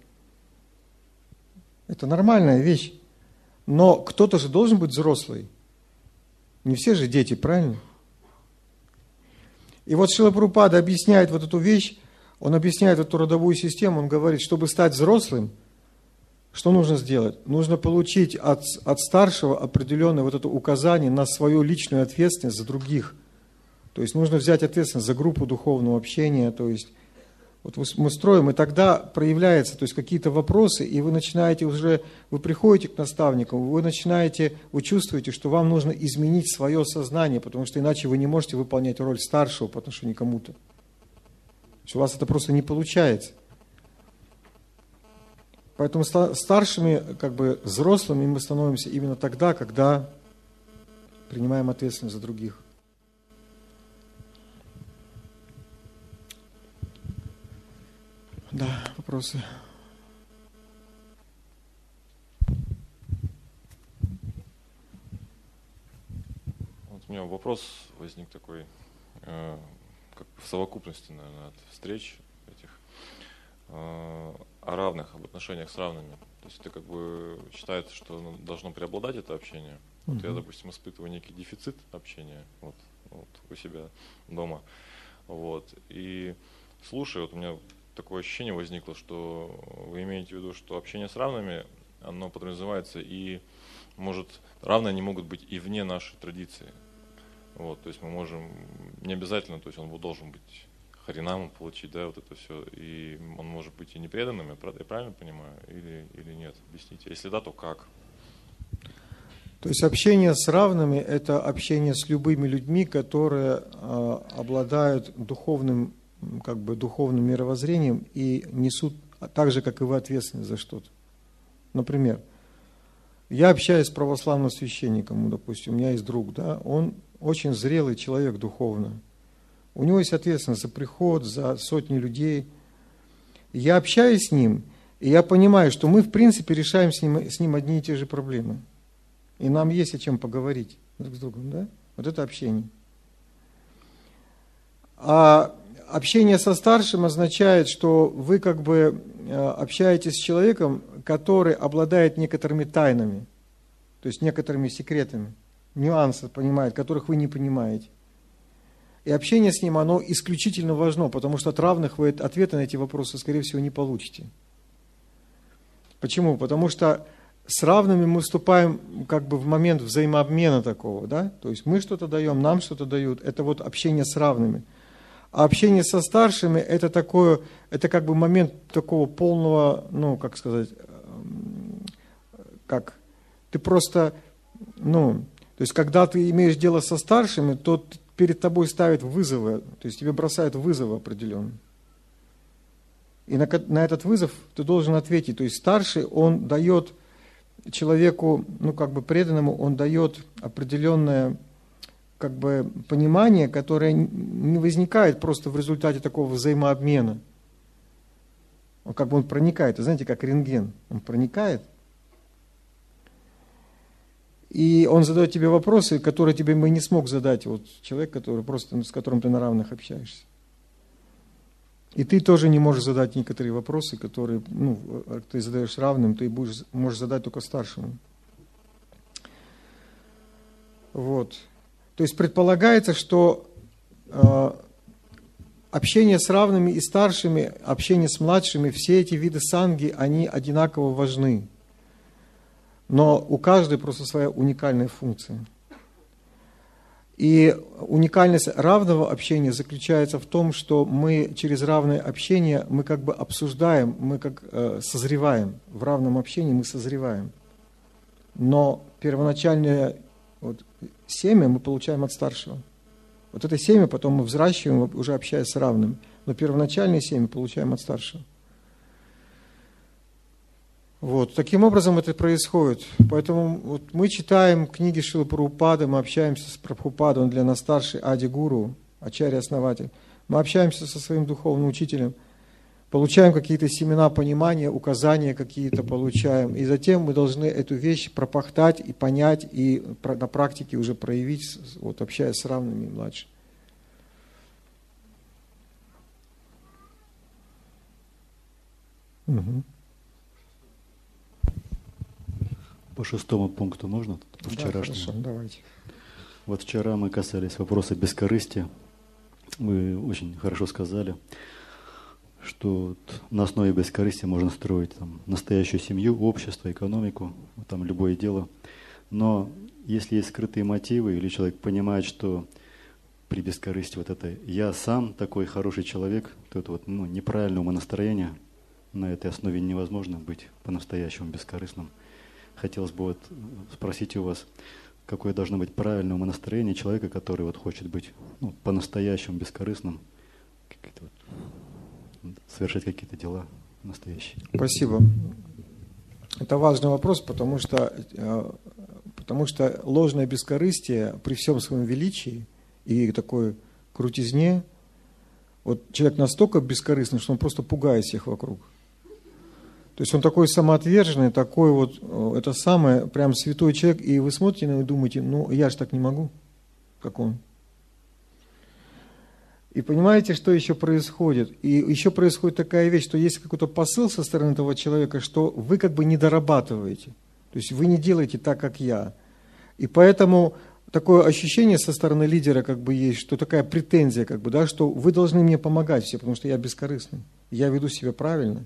Это нормальная вещь. Но кто-то же должен быть взрослый. Не все же дети, правильно? И вот Шрила Прабхупада объясняет вот эту вещь. Он объясняет эту родовую систему, он говорит, чтобы стать взрослым, что нужно сделать? Нужно получить от, от старшего определенное вот это указание на свою личную ответственность за других. То есть нужно взять ответственность за группу духовного общения, то есть вот мы строим, и тогда проявляются, то есть какие-то вопросы, и вы начинаете уже, вы приходите к наставнику, вы начинаете, вы чувствуете, что вам нужно изменить свое сознание, потому что иначе вы не можете выполнять роль старшего по отношению к кому-то. У вас это просто не получается. Поэтому старшими, как бы взрослыми мы становимся именно тогда, когда принимаем ответственность за других. Да, вопросы. Вот у меня вопрос возник такой, э, как в совокупности, наверное, от встреч этих, э, о равных, об отношениях с равными. То есть это как бы считается, что ну, должно преобладать это общение. Вот uh-huh. я, допустим, испытываю некий дефицит общения вот, вот, у себя дома. Вот, и слушай, вот у меня такое ощущение возникло, что вы имеете в виду, что общение с равными, оно подразумевается и, может, равные они могут быть и вне нашей традиции. Вот, то есть мы можем, не обязательно, то есть он должен быть харинамом получить, да, вот это все, и он может быть и непреданным, я правильно понимаю, или, или нет? Объясните. Если да, то как? То есть общение с равными – это общение с любыми людьми, которые э, обладают духовным, как бы духовным мировоззрением и несут так же, как и вы, ответственность за что-то. Например, я общаюсь с православным священником, допустим, у меня есть друг, да, он очень зрелый человек духовно. У него есть ответственность за приход, за сотни людей. Я общаюсь с ним, и я понимаю, что мы, в принципе, решаем с ним, с ним одни и те же проблемы. И нам есть о чем поговорить друг с другом, да? Вот это общение. А общение со старшим означает, что вы как бы общаетесь с человеком, который обладает некоторыми тайнами, то есть некоторыми секретами, нюансы понимает, которых вы не понимаете. И общение с ним, оно исключительно важно, потому что от равных вы ответы на эти вопросы, скорее всего, не получите. Почему? Потому что с равными мы вступаем как бы в момент взаимообмена такого, да? То есть мы что-то даем, нам что-то дают. Это вот общение с равными. А общение со старшими, это такое, это как бы момент такого полного, ну, как сказать, как ты просто, ну, то есть когда ты имеешь дело со старшими, то перед тобой ставят вызовы, то есть тебе бросают вызовы определенные. И на, на этот вызов ты должен ответить. То есть старший, он дает человеку, ну, как бы преданному, он дает определенное, как бы, понимание, которое не возникает просто в результате такого взаимообмена. Он как бы он проникает, вы знаете, как рентген. Он проникает, и он задает тебе вопросы, которые тебе бы не смог задать вот человек, который просто, с которым ты на равных общаешься. И ты тоже не можешь задать некоторые вопросы, которые, ну, ты задаешь равным, ты будешь, можешь задать только старшему. Вот. То есть предполагается, что э, общение с равными и старшими, общение с младшими, все эти виды санги, они одинаково важны. Но у каждой просто своя уникальная функция. И уникальность равного общения заключается в том, что мы через равное общение, мы как бы обсуждаем, мы как э, созреваем. В равном общении мы созреваем. Но первоначальное вот, семя мы получаем от старшего. Вот это семя потом мы взращиваем, уже общаясь с равным. Но первоначальное семя получаем от старшего. Вот. Таким образом это происходит. Поэтому вот мы читаем книги Шрилы Прабхупады, мы общаемся с Прабхупадой, он для нас старший Ади-гуру, ачарья-основатель. Мы общаемся со своим духовным учителем, получаем какие-то семена понимания, указания какие-то получаем. И затем мы должны эту вещь пропахтать и понять, и на практике уже проявить, вот, общаясь с равными и младшими. Угу. По шестому пункту можно? По вчерашнему. Да, хорошо, давайте. Вот вчера мы касались вопроса бескорыстия. Вы очень хорошо сказали, что вот на основе бескорыстия можно строить там настоящую семью, общество, экономику, там любое дело. Но если есть скрытые мотивы, или человек понимает, что при бескорыстии вот это «я сам такой хороший человек», то это вот ну, неправильное умонастроение, на этой основе невозможно быть по-настоящему бескорыстным. Хотелось бы вот спросить у вас, какое должно быть правильное умонастроение человека, который вот хочет быть ну, по-настоящему бескорыстным, какие-то вот, совершать какие-то дела настоящие. Спасибо. Это важный вопрос, потому что, потому что ложное бескорыстие при всем своем величии и такой крутизне, вот человек настолько бескорыстный, что он просто пугает всех вокруг. То есть он такой самоотверженный, такой вот, это самое, прям святой человек, и вы смотрите на него и думаете, ну я же так не могу, как он. И понимаете, что еще происходит? И еще происходит такая вещь, что есть какой-то посыл со стороны этого человека, что вы как бы не дорабатываете. То есть вы не делаете так, как я. И поэтому такое ощущение со стороны лидера как бы есть, что такая претензия, как бы, да, что вы должны мне помогать все, потому что я бескорыстный, я веду себя правильно.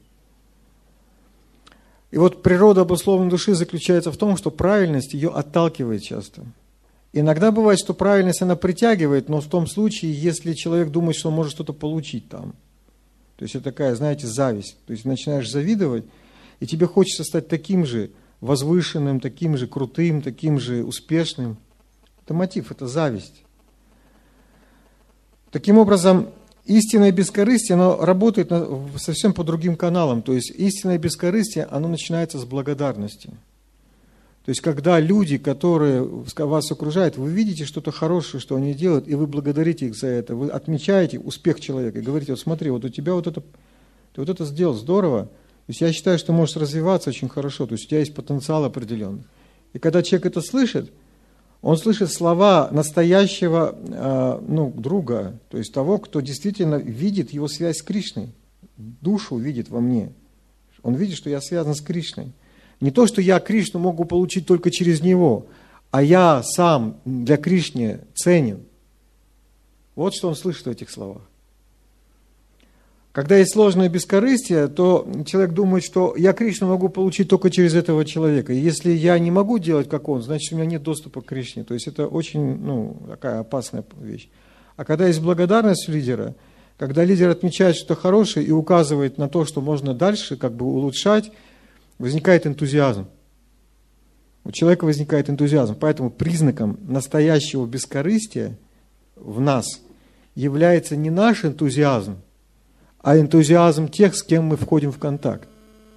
И вот природа обусловленной души заключается в том, что правильность ее отталкивает часто. Иногда бывает, что правильность она притягивает, но в том случае, если человек думает, что он может что-то получить там. То есть это такая, знаете, зависть. То есть начинаешь завидовать, и тебе хочется стать таким же возвышенным, таким же крутым, таким же успешным. Это мотив, это зависть. Таким образом, истинное бескорыстие, оно работает совсем по другим каналам. То есть истинное бескорыстие, оно начинается с благодарности. То есть когда люди, которые вас окружают, вы видите что-то хорошее, что они делают, и вы благодарите их за это, вы отмечаете успех человека и говорите, вот смотри, вот у тебя вот это, ты вот это сделал здорово. То есть я считаю, что ты можешь развиваться очень хорошо, то есть у тебя есть потенциал определенный. И когда человек это слышит, он слышит слова настоящего э, ну, друга, то есть того, кто действительно видит его связь с Кришной, душу видит во мне. Он видит, что я связан с Кришной. Не то, что я Кришну могу получить только через него, а я сам для Кришны ценен. Вот что он слышит в этих словах. Когда есть ложное бескорыстие, то человек думает, что я Кришну могу получить только через этого человека. И если я не могу делать, как он, значит, у меня нет доступа к Кришне. То есть это очень ну, такая опасная вещь. А когда есть благодарность у лидера, когда лидер отмечает что-то хорошее и указывает на то, что можно дальше как бы улучшать, возникает энтузиазм. У человека возникает энтузиазм. Поэтому признаком настоящего бескорыстия в нас является не наш энтузиазм, а энтузиазм тех, с кем мы входим в контакт.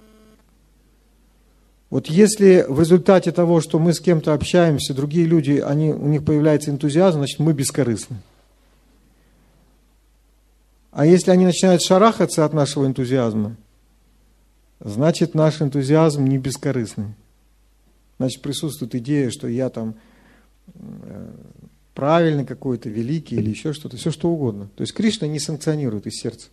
Вот если в результате того, что мы с кем-то общаемся, другие люди, они, у них появляется энтузиазм, значит мы бескорыстны. А если они начинают шарахаться от нашего энтузиазма, значит наш энтузиазм не бескорыстный. Значит присутствует идея, что я там правильный какой-то, великий или еще что-то, все что угодно. То есть Кришна не санкционирует из сердца.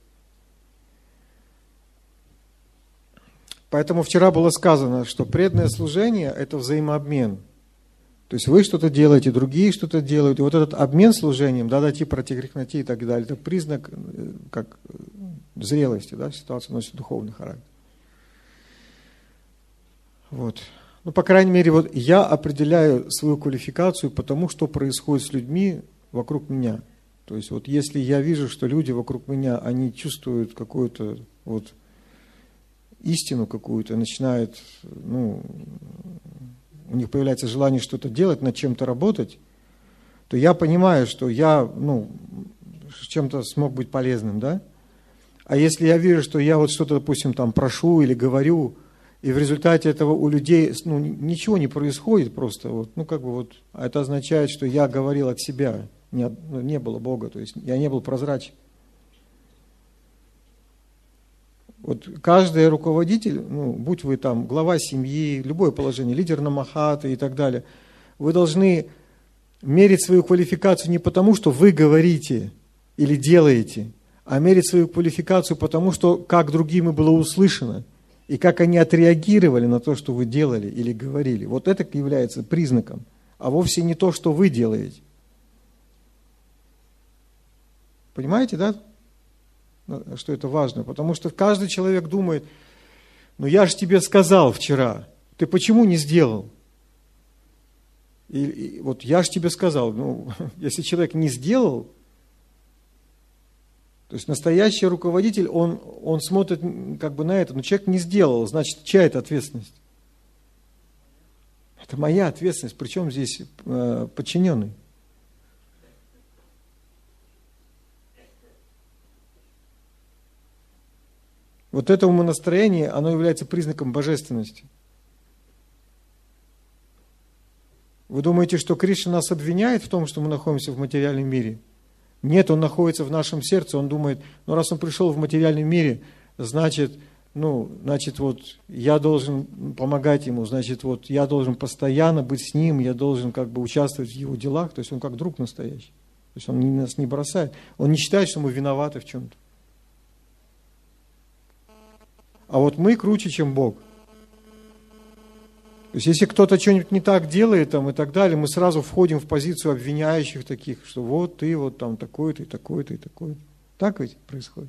Поэтому вчера было сказано, что преданное служение – это взаимообмен. То есть вы что-то делаете, другие что-то делают. И вот этот обмен служением, да, дати протигрехнати и так далее, это признак как зрелости, да, ситуация носит духовный характер. Вот. Ну, по крайней мере, вот я определяю свою квалификацию по тому, что происходит с людьми вокруг меня. То есть вот если я вижу, что люди вокруг меня, они чувствуют какую-то вот истину какую-то, начинают, ну, у них появляется желание что-то делать, над чем-то работать, то я понимаю, что я, ну, чем-то смог быть полезным, да? А если я вижу, что я вот что-то, допустим, там прошу или говорю, и в результате этого у людей, ну, ничего не происходит просто, вот, ну, как бы вот, это означает, что я говорил от себя, не, не было Бога, то есть я не был прозрачен. Вот каждый руководитель, ну, будь вы там глава семьи, любое положение, лидер намахаты и так далее, вы должны мерить свою квалификацию не потому, что вы говорите или делаете, а мерить свою квалификацию потому, что как другим было услышано, и как они отреагировали на то, что вы делали или говорили. Вот это является признаком, а вовсе не то, что вы делаете. Понимаете, да? что это важно. Потому что каждый человек думает, ну я же тебе сказал вчера, ты почему не сделал? И, и вот я же тебе сказал, ну если человек не сделал, то есть настоящий руководитель, он, он смотрит как бы на это, но человек не сделал, значит, чья это ответственность? Это моя ответственность, причем здесь э, подчиненный. Вот это умонастроение, оно является признаком божественности. Вы думаете, что Кришна нас обвиняет в том, что мы находимся в материальном мире? Нет, он находится в нашем сердце, он думает, ну раз он пришел в материальном мире, значит, ну, значит, вот я должен помогать ему, значит, вот я должен постоянно быть с ним, я должен как бы участвовать в его делах, то есть он как друг настоящий. То есть он нас не бросает, он не считает, что мы виноваты в чем-то. А вот мы круче, чем Бог. То есть, если кто-то что-нибудь не так делает там, и так далее, мы сразу входим в позицию обвиняющих таких, что вот ты вот там такой-то и такой-то и такой-то. Так ведь происходит?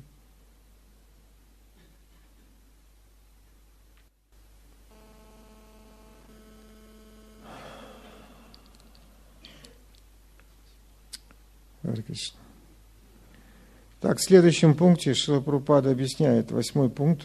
Так, в следующем пункте Шрила Прабхупада объясняет, восьмой пункт.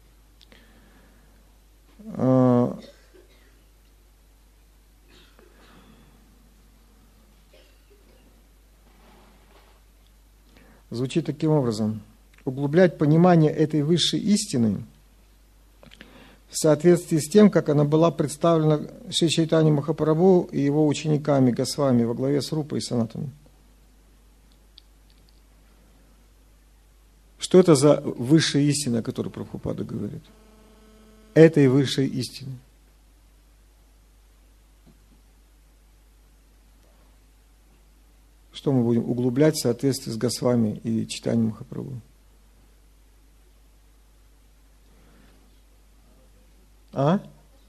Звучит таким образом. Углублять понимание этой высшей истины в соответствии с тем, как она была представлена Шри Чайтанья Махапрабху и его учениками Госвами во главе с Рупой и Санатаной. Что это за высшая истина, о которой Прабхупада говорит? Этой высшей истины. Что мы будем углублять в соответствии с Госвами и Чайтаньей Махапрабху? А?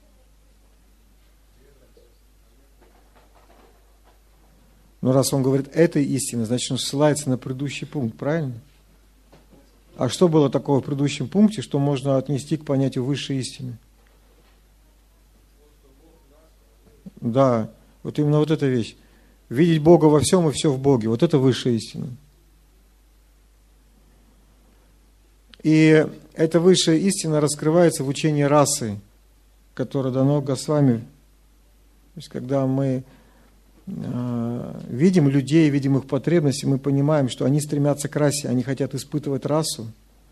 Ну, раз он говорит этой истины, значит, он ссылается на предыдущий пункт, правильно? А что было такого в предыдущем пункте, что можно отнести к понятию высшей истины? Да, вот именно вот эта вещь. Видеть Бога во всем и все в Боге. Вот это высшая истина. И эта высшая истина раскрывается в учении расы, которое дано Госвами. То есть, когда мы э, видим людей, видим их потребности, мы понимаем, что они стремятся к расе, они хотят испытывать расу.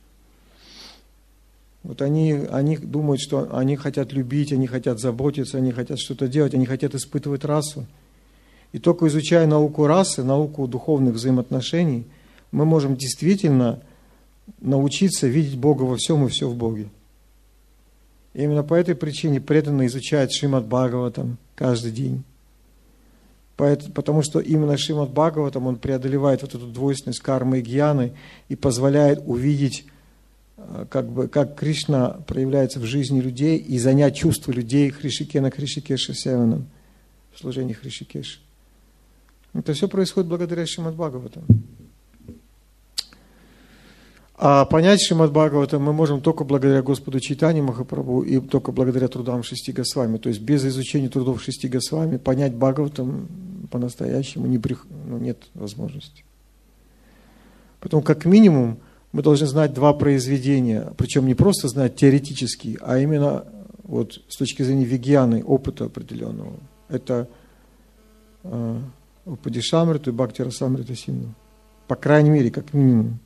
Вот они, они думают, что они хотят любить, они хотят заботиться, они хотят что-то делать, они хотят испытывать расу. И только изучая науку расы, науку духовных взаимоотношений, мы можем действительно научиться видеть Бога во всем и все в Боге. И именно по этой причине преданно изучают Шримад Бхагаватам каждый день. Потому что именно Шримад Бхагаватам, он преодолевает вот эту двойственность кармы и гьяны и позволяет увидеть, как бы, как Кришна проявляется в жизни людей и занять чувства людей Хришикена Хришикеша Севаном в служении Хришикеша. Это все происходит благодаря Шримад Бхагаватам. А понять Шримад Бхагаватам мы можем только благодаря Господу Чайтанье Махапрабху и только благодаря трудам шести Госвами. То есть без изучения трудов шести Госвами понять Бхагаватам по-настоящему не брих... ну, нет возможности. Поэтому как минимум мы должны знать два произведения, причем не просто знать теоретически, а именно вот с точки зрения вигьяны, опыта определенного. Это э, Упадишамриту и Бхакти Расамриту Синду. По крайней мере, как минимум.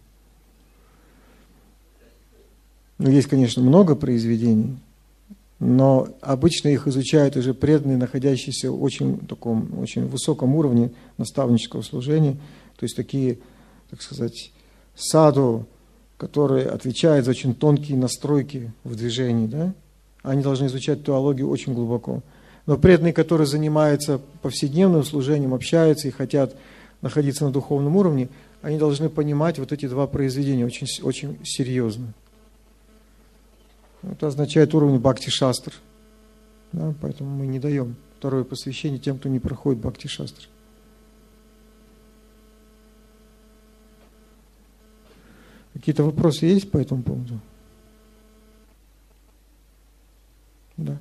Ну, есть, конечно, много произведений, но обычно их изучают уже преданные, находящиеся в очень таком, очень высоком уровне наставнического служения, то есть такие, так сказать, саду, которые отвечают за очень тонкие настройки в движении, да? Они должны изучать теологию очень глубоко. Но преданные, которые занимаются повседневным служением, общаются и хотят находиться на духовном уровне, они должны понимать вот эти два произведения очень, очень серьезно. Это означает уровень бхакти-шастр. Да, поэтому мы не даем второе посвящение тем, кто не проходит Какие-то вопросы есть по этому поводу? Да.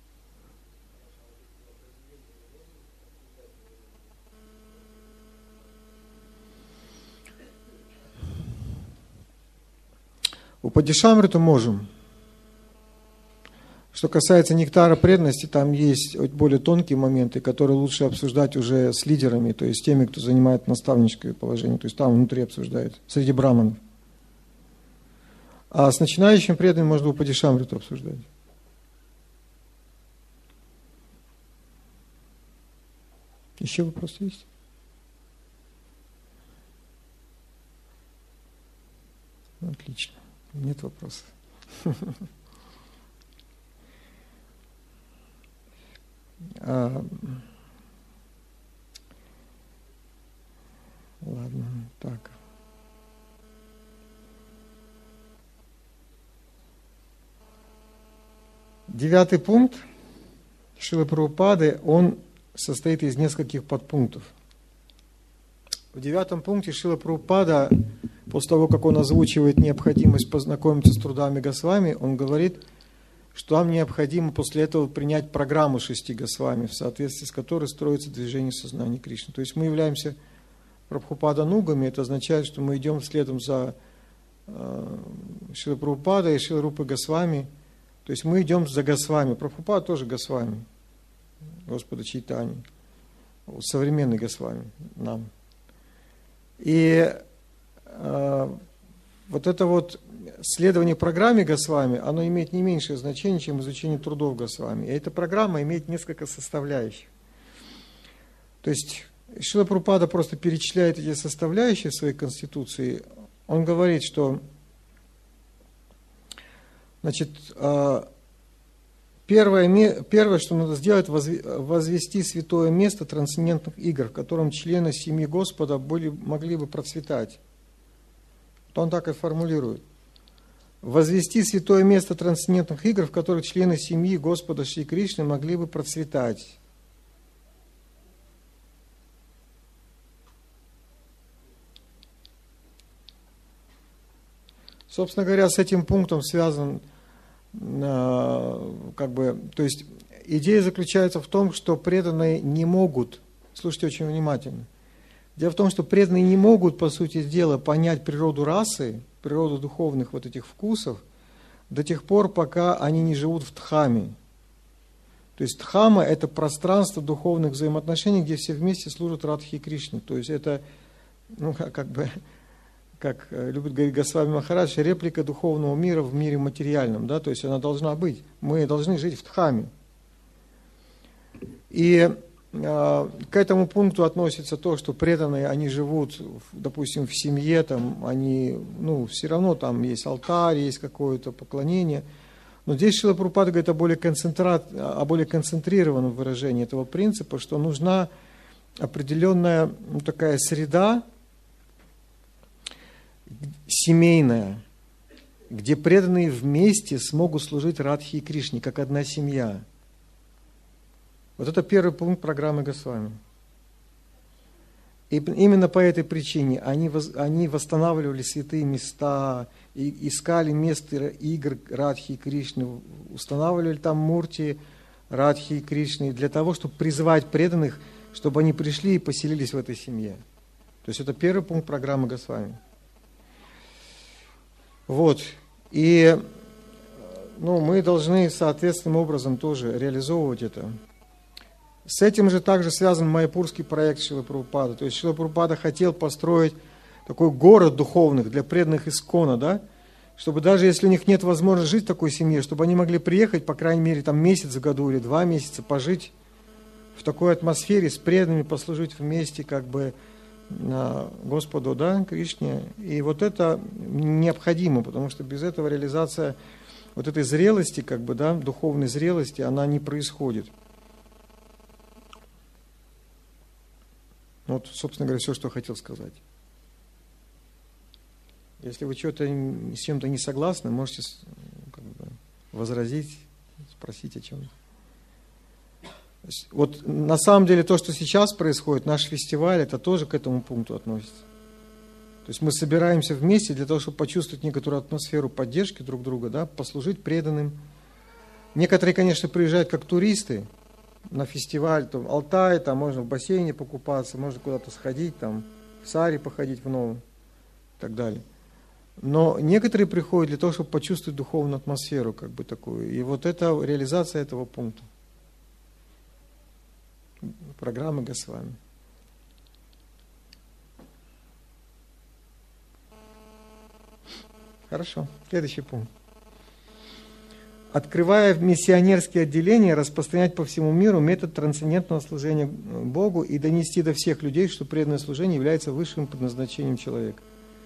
Упадишамриту можем. Что касается нектара преданности, там есть более тонкие моменты, которые лучше обсуждать уже с лидерами, то есть теми, кто занимает наставническое положение, то есть там внутри обсуждают, среди браманов. А с начинающим преданным можно упадишамриту обсуждать. Еще вопросы есть? Отлично. Нет вопросов. А, ладно, так. Девятый пункт Шрилы Прабхупады, он состоит из нескольких подпунктов. В девятом пункте Шрила Прабхупада, после того, как он озвучивает необходимость познакомиться с трудами Госвами, он говорит, что нам необходимо после этого принять программу шести Госвами, в соответствии с которой строится движение сознания Кришны. То есть мы являемся Прабхупаданугами, это означает, что мы идем следом за э, Шрилой Прабхупадой и Шрилой Рупой Госвами. То есть мы идем за Госвами. Прабхупада тоже Госвами, Господа Чайтани, современный Госвами нам. И э, вот это вот следование программе Госвами, оно имеет не меньшее значение, чем изучение трудов Госвами. И эта программа имеет несколько составляющих. То есть Шрила Прабхупада просто перечисляет эти составляющие в своей конституции. Он говорит, что значит, первое, первое, что надо сделать, возвести святое место трансцендентных игр, в котором члены семьи Господа были, могли бы процветать. То он так и формулирует. Возвести святое место трансцендентных игр, в которых члены семьи Господа Шри Кришны могли бы процветать. Собственно говоря, с этим пунктом связан, как бы, то есть идея заключается в том, что преданные не могут, слушайте очень внимательно, дело в том, что преданные не могут, по сути дела, понять природу расы, природу духовных вот этих вкусов до тех пор, пока они не живут в дхаме. То есть дхама – это пространство духовных взаимоотношений, где все вместе служат Радхе и Кришне. То есть это, ну, как бы, как любит говорить Госвами Махарадж, реплика духовного мира в мире материальном, да, то есть она должна быть. Мы должны жить в дхаме. И к этому пункту относится то, что преданные, они живут, допустим, в семье, там, они, ну, все равно там есть алтарь, есть какое-то поклонение. Но здесь Шрила Прабхупада говорит о более, концентрат, о более концентрированном выражении этого принципа, что нужна определенная, ну, такая среда семейная, где преданные вместе смогут служить Радхе и Кришне, как одна семья. Вот это первый пункт программы Госвами. И именно по этой причине они, они восстанавливали святые места, и искали место игр Радхи и Кришны, устанавливали там мурти Радхи и Кришны, для того, чтобы призвать преданных, чтобы они пришли и поселились в этой семье. То есть это первый пункт программы Госвами. Вот. И ну, мы должны соответственным образом тоже реализовывать это. С этим же также связан майяпурский проект Шрилы Прабхупады. То есть Шрила Прабхупада хотел построить такой город духовных для преданных Искона, да? Чтобы даже если у них нет возможности жить в такой семье, чтобы они могли приехать, по крайней мере, там месяц в году или два месяца, пожить в такой атмосфере, с преданными, послужить вместе как бы Господу, да, Кришне. И вот это необходимо, потому что без этого реализация вот этой зрелости, как бы, да, духовной зрелости, она не происходит. Вот, собственно говоря, все, что хотел сказать. Если вы что-то с чем-то не согласны, можете как бы возразить, спросить о чем-то. Вот на самом деле то, что сейчас происходит, наш фестиваль, это тоже к этому пункту относится. То есть мы собираемся вместе для того, чтобы почувствовать некоторую атмосферу поддержки друг друга, да, послужить преданным. Некоторые, конечно, приезжают как туристы на фестиваль, там, Алтай, там можно в бассейне покупаться, можно куда-то сходить, там, в Саре походить в новом и так далее. Но некоторые приходят для того, чтобы почувствовать духовную атмосферу, как бы такую. И вот это реализация этого пункта. Программы Госвами. Хорошо. Следующий пункт. Открывая миссионерские отделения, распространять по всему миру метод трансцендентного служения Богу и донести до всех людей, что преданное служение является высшим предназначением человека.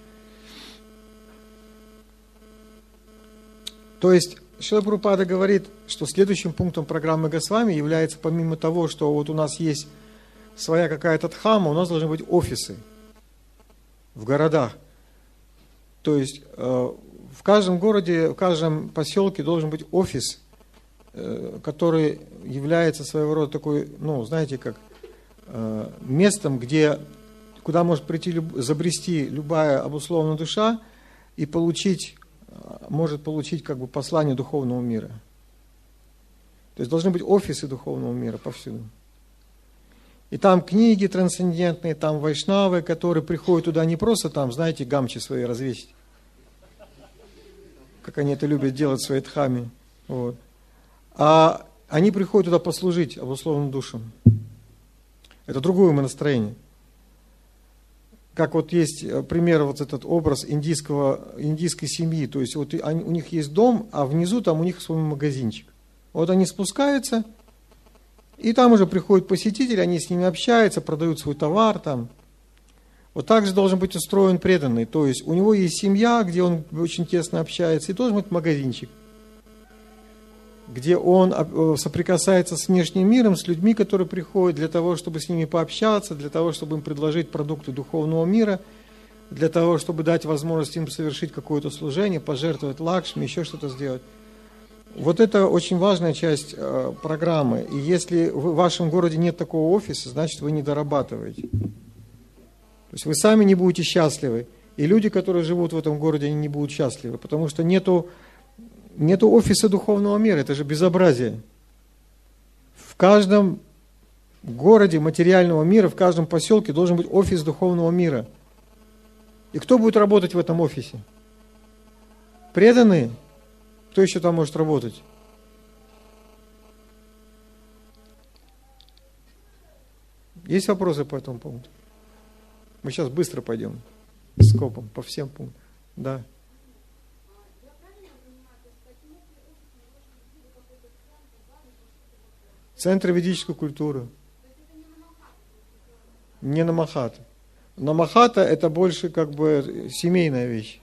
То есть Шрила Прабхупада говорит, что следующим пунктом программы Госвами является, помимо того, что вот у нас есть своя какая-то дхамма, у нас должны быть офисы в городах. То есть э, в каждом городе, в каждом поселке должен быть офис, э, который является своего рода такой, ну, знаете, как э, местом, где, куда может прийти, люб, забрести любая обусловленная душа и получить, может получить как бы послание духовного мира. То есть должны быть офисы духовного мира повсюду. И там книги трансцендентные, там вайшнавы, которые приходят туда не просто там, знаете, гамчи свои развесить, как они это любят делать в своей дхамме, вот. А они приходят туда послужить обусловленным душам. Это другое умонастроение. Как вот есть пример, вот этот образ индийского, индийской семьи, то есть вот они, у них есть дом, а внизу там у них свой магазинчик. Вот они спускаются, и там уже приходят посетители, они с ними общаются, продают свой товар там. Вот так же должен быть устроен преданный, то есть у него есть семья, где он очень тесно общается, и должен быть магазинчик, где он соприкасается с внешним миром, с людьми, которые приходят для того, чтобы с ними пообщаться, для того, чтобы им предложить продукты духовного мира, для того, чтобы дать возможность им совершить какое-то служение, пожертвовать лакшми, еще что-то сделать. Вот это очень важная часть э, программы. И если в вашем городе нет такого офиса, значит вы не дорабатываете. То есть вы сами не будете счастливы, и люди, которые живут в этом городе, они не будут счастливы, потому что нету, нету офиса духовного мира, это же безобразие. В каждом городе материального мира, в каждом поселке должен быть офис духовного мира. И кто будет работать в этом офисе? Преданные? Кто еще там может работать? Есть вопросы по этому пункту? Мы сейчас быстро пойдем, скопом, по всем пунктам. Да. Центр ведической культуры. Не на Махата. На Махата это больше как бы семейная вещь.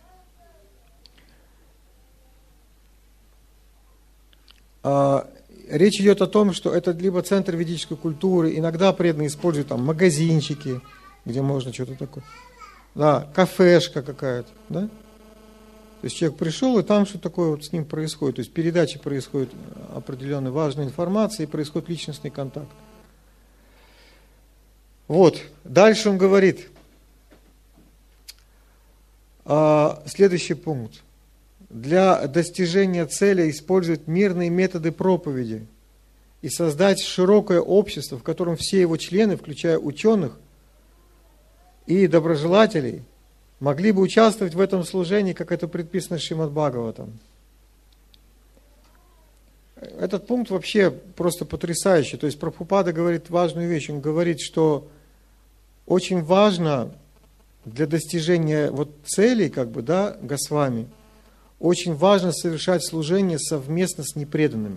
А, речь идет о том, что это либо центр ведической культуры, иногда преданные используют там магазинчики, где можно что-то такое. Да, кафешка какая-то, да? То есть человек пришел, и там что такое вот с ним происходит. То есть передача происходит определенной важной информации, и происходит личностный контакт. Вот, дальше он говорит. А, следующий пункт. Для достижения цели использовать мирные методы проповеди и создать широкое общество, в котором все его члены, включая ученых и доброжелателей, могли бы участвовать в этом служении, как это предписано Шримад Бхагаватам. Этот пункт вообще просто потрясающий. То есть Прабхупада говорит важную вещь. Он говорит, что очень важно для достижения вот целей, как бы, да, Госвами, очень важно совершать служение совместно с непреданными.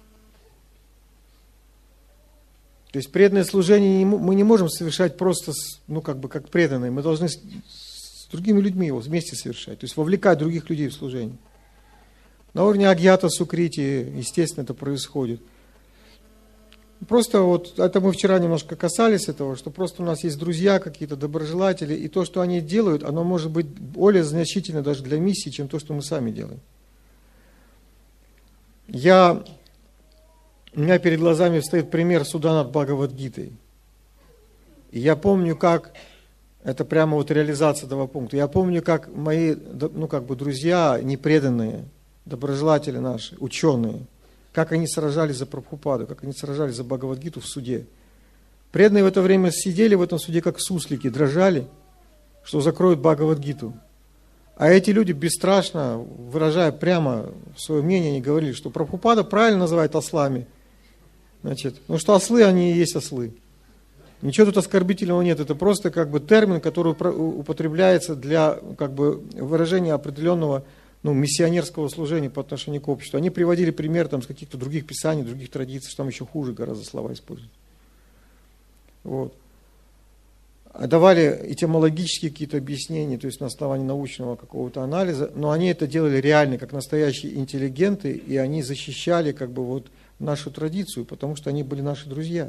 То есть преданное служение мы не можем совершать просто, ну, как бы, как преданные. Мы должны с, с другими людьми его вместе совершать. То есть вовлекать других людей в служение. На уровне агьята, сукрити, естественно, это происходит. Просто вот, это мы вчера немножко касались этого, что просто у нас есть друзья какие-то, доброжелатели, и то, что они делают, оно может быть более значительно даже для миссии, чем то, что мы сами делаем. Я, у меня перед глазами стоит пример суда над Бхагавад-гитой. И я помню, как Это прямо вот реализация этого пункта. Я помню, как мои, ну, как бы друзья, непреданные, доброжелатели наши, ученые, как они сражались за Прабхупаду, как они сражались за Бхагавад-гиту в суде. Преданные в это время сидели в этом суде, как суслики, дрожали, что закроют Бхагавад-гиту. А эти люди бесстрашно, выражая прямо свое мнение, они говорили, что Прабхупада правильно называет ослами. Значит, ну что ослы, они и есть ослы. Ничего тут оскорбительного нет, это просто как бы термин, который употребляется для как бы выражения определенного, ну, миссионерского служения по отношению к обществу. Они приводили пример там, с каких-то других писаний, других традиций, что там еще хуже гораздо слова используют. Вот. Давали этимологические какие-то объяснения, то есть на основании научного какого-то анализа, но они это делали реально, как настоящие интеллигенты, и они защищали как бы вот нашу традицию, потому что они были наши друзья.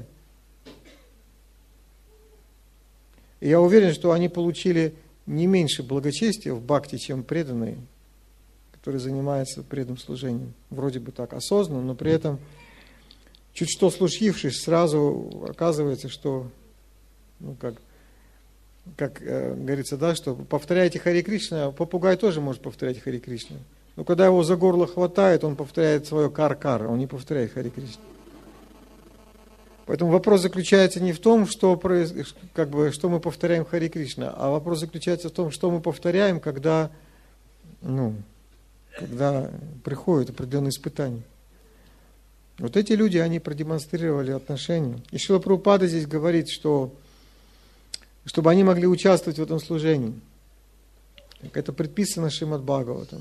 И я уверен, что они получили не меньше благочестия в бхакти, чем преданные, которые занимаются преданным служением. Вроде бы так осознанно, но при этом, чуть что случившись, сразу оказывается, что, ну как, как э, говорится, да, что повторяйте Харе Кришна, попугай тоже может повторять Харе Кришна. Но когда его за горло хватает, он повторяет свое кар-кар, он не повторяет Харе Кришна. Поэтому вопрос заключается не в том, что, как бы, что мы повторяем Харе Кришна, а вопрос заключается в том, что мы повторяем, когда, ну, когда приходят определенные испытания. Вот эти люди, они продемонстрировали отношения. И Шрила Прабхупада здесь говорит, что чтобы они могли участвовать в этом служении. Это предписано Шримад Бхагаватам.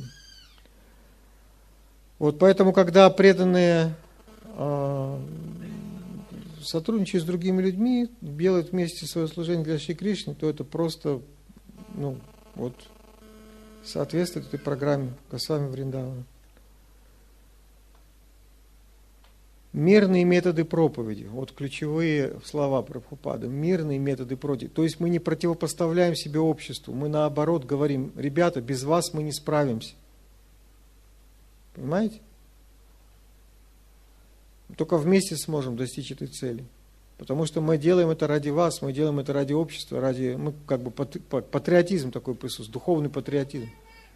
Вот поэтому, когда преданные э, сотрудничают с другими людьми, делают вместе свое служение для Шри Кришны, то это просто, ну, вот, соответствует этой программе Госвами Вриндавана. Мирные методы проповеди. Вот ключевые слова Прабхупады. Мирные методы проповеди. То есть мы не противопоставляем себе обществу. Мы наоборот говорим: ребята, без вас мы не справимся. Понимаете? Только вместе сможем достичь этой цели. Потому что мы делаем это ради вас, мы делаем это ради общества, ради, мы как бы патриотизм такой присутствует, духовный патриотизм.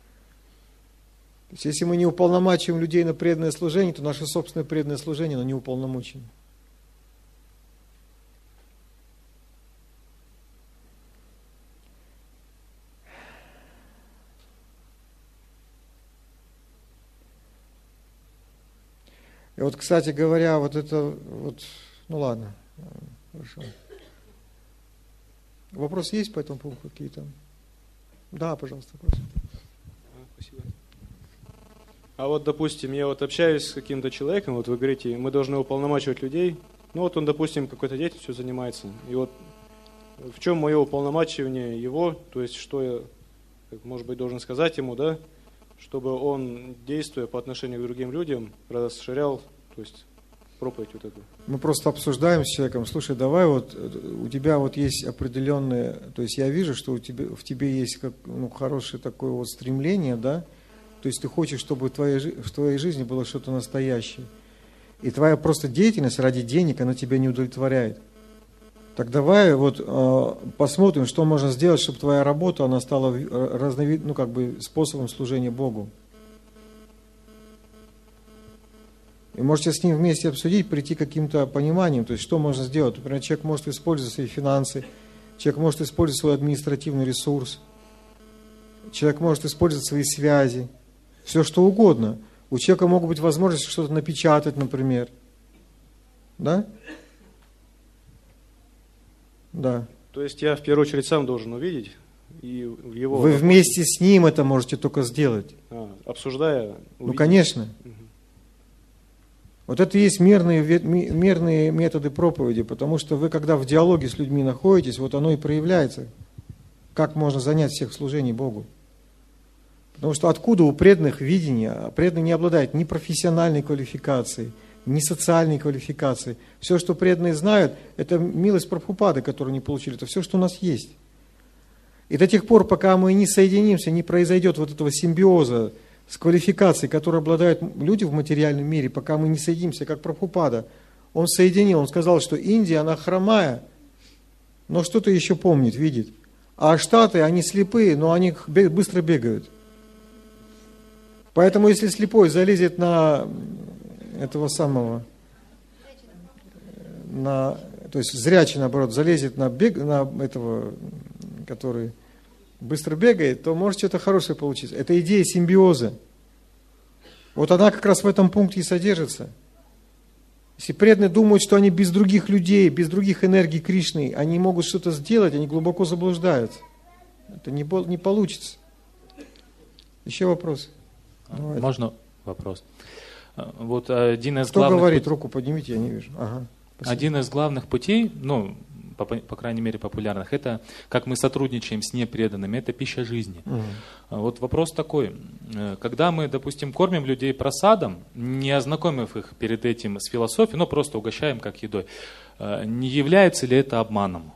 То есть, если мы не уполномачиваем людей на преданное служение, то наше собственное преданное служение, оно не уполномочено. И вот, кстати говоря, вот это вот, ну ладно, хорошо. Вопросы есть по этому поводу какие-то? Да, пожалуйста, вопрос. Спасибо. А вот, допустим, я вот общаюсь с каким-то человеком, вот вы говорите, мы должны уполномачивать людей, ну вот он, допустим, какой-то деятельностью занимается, и вот в чем мое уполномачивание его, то есть что я, может быть, должен сказать ему, да, чтобы он, действуя по отношению к другим людям, расширял, то есть проповедь вот эту. Мы просто обсуждаем с человеком: слушай, давай вот, у тебя вот есть определенные, то есть я вижу, что у тебя, в тебе есть как, ну, хорошее такое вот стремление, да, то есть ты хочешь, чтобы в твоей, в твоей жизни было что-то настоящее. И твоя просто деятельность ради денег, она тебя не удовлетворяет. Так давай вот э, посмотрим, что можно сделать, чтобы твоя работа, она стала разновид, ну, как бы способом служения Богу. И можете с ним вместе обсудить, прийти к каким-то пониманиям, то есть что можно сделать. Например, человек может использовать свои финансы, человек может использовать свой административный ресурс, человек может использовать свои связи, все что угодно. У человека могут быть возможности что-то напечатать, например. Да? Да. То есть я в первую очередь сам должен увидеть и в его... Вы вместе с ним это можете только сделать. А, обсуждая... Увидеть. Ну, конечно. Угу. Вот это и есть мирные, мирные методы проповеди, потому что вы, когда в диалоге с людьми находитесь, вот оно и проявляется, как можно занять всех в служении Богу. Потому что откуда у преданных видение? Преданный не обладает ни профессиональной квалификацией, ни социальной квалификацией. Все, что преданные знают, это милость Прабхупады, которую они получили, это все, что у нас есть. И до тех пор, пока мы не соединимся, не произойдет вот этого симбиоза с квалификацией, которой обладают люди в материальном мире, пока мы не соединимся, как Прабхупада. Он соединил, он сказал, что Индия, она хромая, но что-то еще помнит, видит. А Штаты, они слепые, но они быстро бегают. Поэтому, если слепой залезет на этого самого, на, то есть зрячий, наоборот, залезет на, бег, на этого, который быстро бегает, то может что-то хорошее получиться. Это идея симбиоза. Вот она как раз в этом пункте и содержится. Если преданные думают, что они без других людей, без других энергий Кришны, они могут что-то сделать, они глубоко заблуждаются. Это не, не получится. Еще вопросы? Давайте. Можно вопрос? Вот один из Кто главных говорит? пут... Руку поднимите, я не вижу. Ага, один из главных путей, ну, по, по крайней мере популярных, это как мы сотрудничаем с непреданными, это пища жизни. Угу. Вот вопрос такой, когда мы, допустим, кормим людей просадом, не ознакомив их перед этим с философией, но просто угощаем как едой, не является ли это обманом?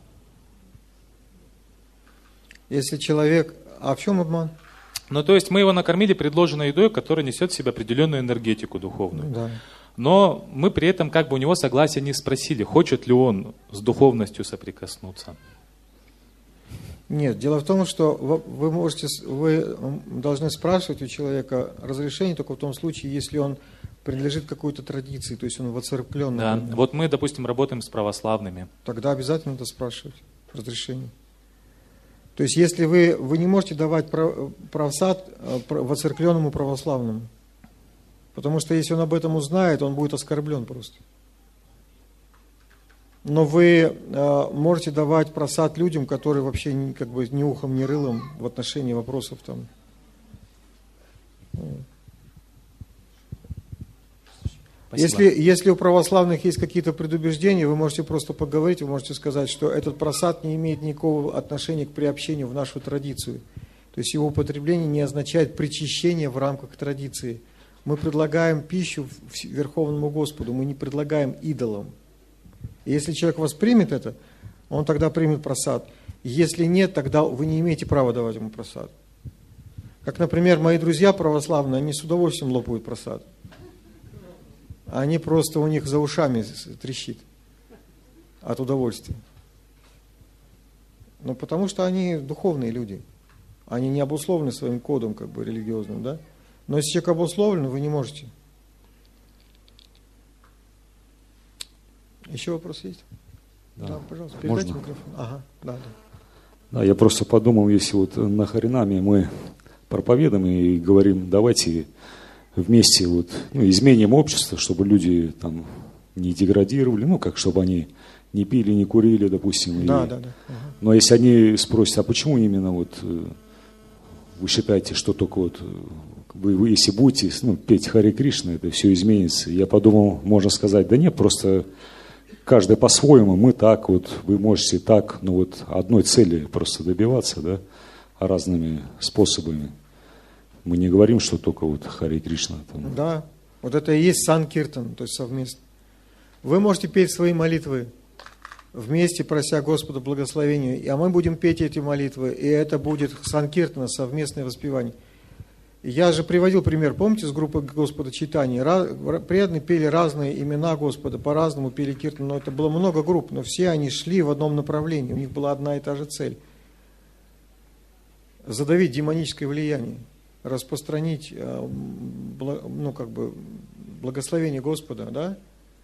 Если человек... А в чем обман? Ну, то есть мы его накормили предложенной едой, которая несет в себе определенную энергетику духовную. Да. Но мы при этом как бы у него согласия не спросили, хочет ли он с духовностью соприкоснуться. Нет, дело в том, что вы можете, вы должны спрашивать у человека разрешение только в том случае, если он принадлежит какой-то традиции, то есть он воцерквлен. Да, вот мы, допустим, работаем с православными. Тогда обязательно надо спрашивать разрешение. То есть если вы, вы не можете давать правсад воцерквленному православному, потому что если он об этом узнает, он будет оскорблен просто. Но вы э, можете давать просад людям, которые вообще ни, как бы ни ухом, ни рылом в отношении вопросов там. Если, если у православных есть какие-то предубеждения, вы можете просто поговорить, вы можете сказать, что этот просад не имеет никакого отношения к приобщению в нашу традицию. То есть его употребление не означает причащение в рамках традиции. Мы предлагаем пищу Верховному Господу, мы не предлагаем идолам. И если человек воспримет это, он тогда примет просад. Если нет, тогда вы не имеете права давать ему просад. Как, например, мои друзья православные, они с удовольствием лопают просад. Они просто, у них за ушами трещит от удовольствия. Ну, потому что они духовные люди. Они не обусловлены своим кодом, как бы, религиозным, да? Но если человек обусловлен, вы не можете. Еще вопрос есть? Да, да пожалуйста, передайте можно? микрофон. Ага, да, да. Да, я просто подумал, если вот на Харинаме мы проповедуем и говорим, давайте вместе вот, ну, изменим общество, чтобы люди там не деградировали, ну, как чтобы они не пили, не курили, допустим. Да, и... да, да. Ага. Но если они спросят, а почему именно вот вы считаете, что только вот вы, вы если будете, ну, петь Харе Кришна, это все изменится. Я подумал, можно сказать, да нет, просто каждый по-своему, мы так, вот вы можете так, но вот одной цели просто добиваться, да, разными способами. Мы не говорим, что только вот Харе Кришна. Там. Да, вот это и есть санкиртан, то есть совместно. Вы можете петь свои молитвы вместе, прося Господа благословения, а мы будем петь эти молитвы, и это будет санкиртана, совместное воспевание. Я же приводил пример, помните, с группы Господа Чайтаньи? Преданные пели разные имена Господа, по-разному пели киртан, но это было много групп, но все они шли в одном направлении, у них была одна и та же цель. Задавить демоническое влияние, распространить, ну, как бы, благословение Господа, да?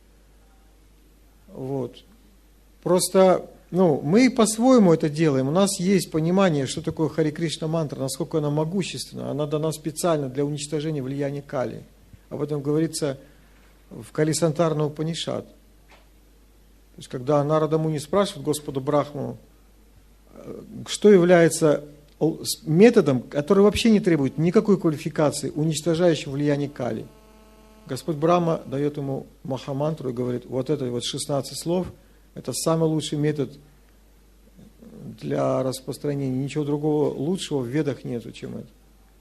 Вот. Просто, ну, мы по-своему это делаем. У нас есть понимание, что такое Харе Кришна мантра, насколько она могущественна. Она дана специально для уничтожения влияния Кали. Об этом говорится в Кали-Сантарна Упанишад. То есть, когда Нарада Муни спрашивает Господа Брахму, что является методом, который вообще не требует никакой квалификации, уничтожающим влияние Кали. Господь Брахма дает ему махамантру и говорит, вот это вот шестнадцать слов, это самый лучший метод для распространения. Ничего другого лучшего в ведах нету, чем это.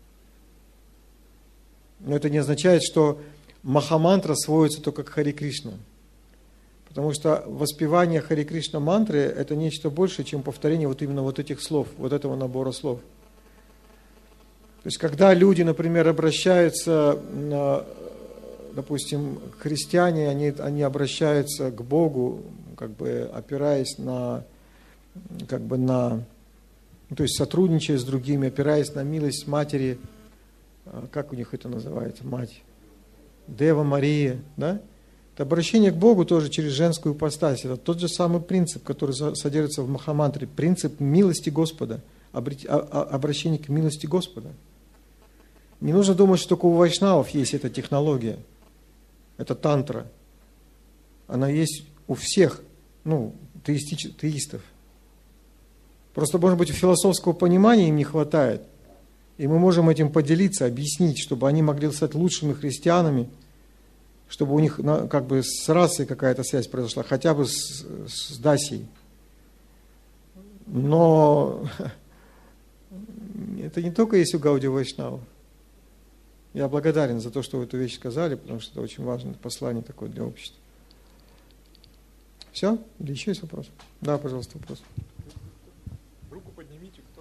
Но это не означает, что махамантра сводится только к Харе Кришна. Потому что воспевание Харе Кришна мантры это нечто большее, чем повторение вот именно вот этих слов, вот этого набора слов. То есть, когда люди, например, обращаются, допустим, христиане, они, они обращаются к Богу, как бы опираясь на, как бы на то есть сотрудничая с другими, опираясь на милость матери, как у них это называется, мать, Дева Мария, да? Это обращение к Богу тоже через женскую ипостась. Это тот же самый принцип, который содержится в Махамантре, принцип милости Господа, обращение к милости Господа. Не нужно думать, что только у вайшнавов есть эта технология, это тантра. Она есть у всех, ну, теистич, теистов. Просто, может быть, философского понимания им не хватает. И мы можем этим поделиться, объяснить, чтобы они могли стать лучшими христианами, чтобы у них как бы с расой какая-то связь произошла, хотя бы с, с Дасей. Но это не только есть у Гаудия Вайшнава. Я благодарен за то, что вы эту вещь сказали, потому что это очень важное послание такое для общества. Все? Или еще есть вопрос? Да, пожалуйста, вопрос. Руку поднимите, кто?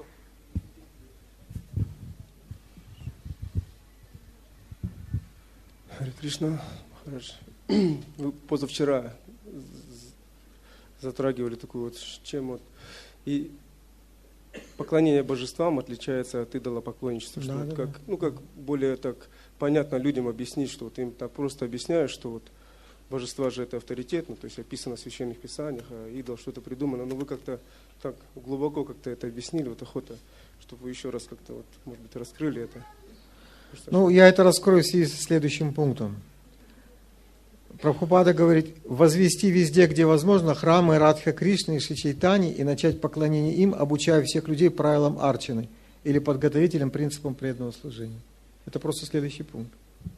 Харе Кришна, Махарадж. Вы позавчера затрагивали такую вот тему. И поклонение божествам отличается от идолопоклонничества. Что да, вот да, как, да. ну, как более так понятно людям объяснить, что вот им так просто объясняют, что вот божества же это авторитетно, то есть описано в священных писаниях, а идол что-то придумано. Но вы как-то так глубоко как-то это объяснили, вот охота, чтобы вы еще раз как-то, вот, может быть, раскрыли это. Ну, я это раскрою в связи со следующим пунктом. Прабхупада говорит, возвести везде, где возможно, храмы Радха Кришны и Шри Чайтани и начать поклонение им, обучая всех людей правилам арчаны или подготовителям принципам преданного служения. Это просто следующий пункт.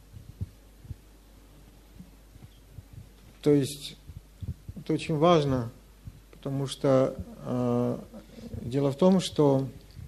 То есть, это очень важно, потому что э, дело в том, что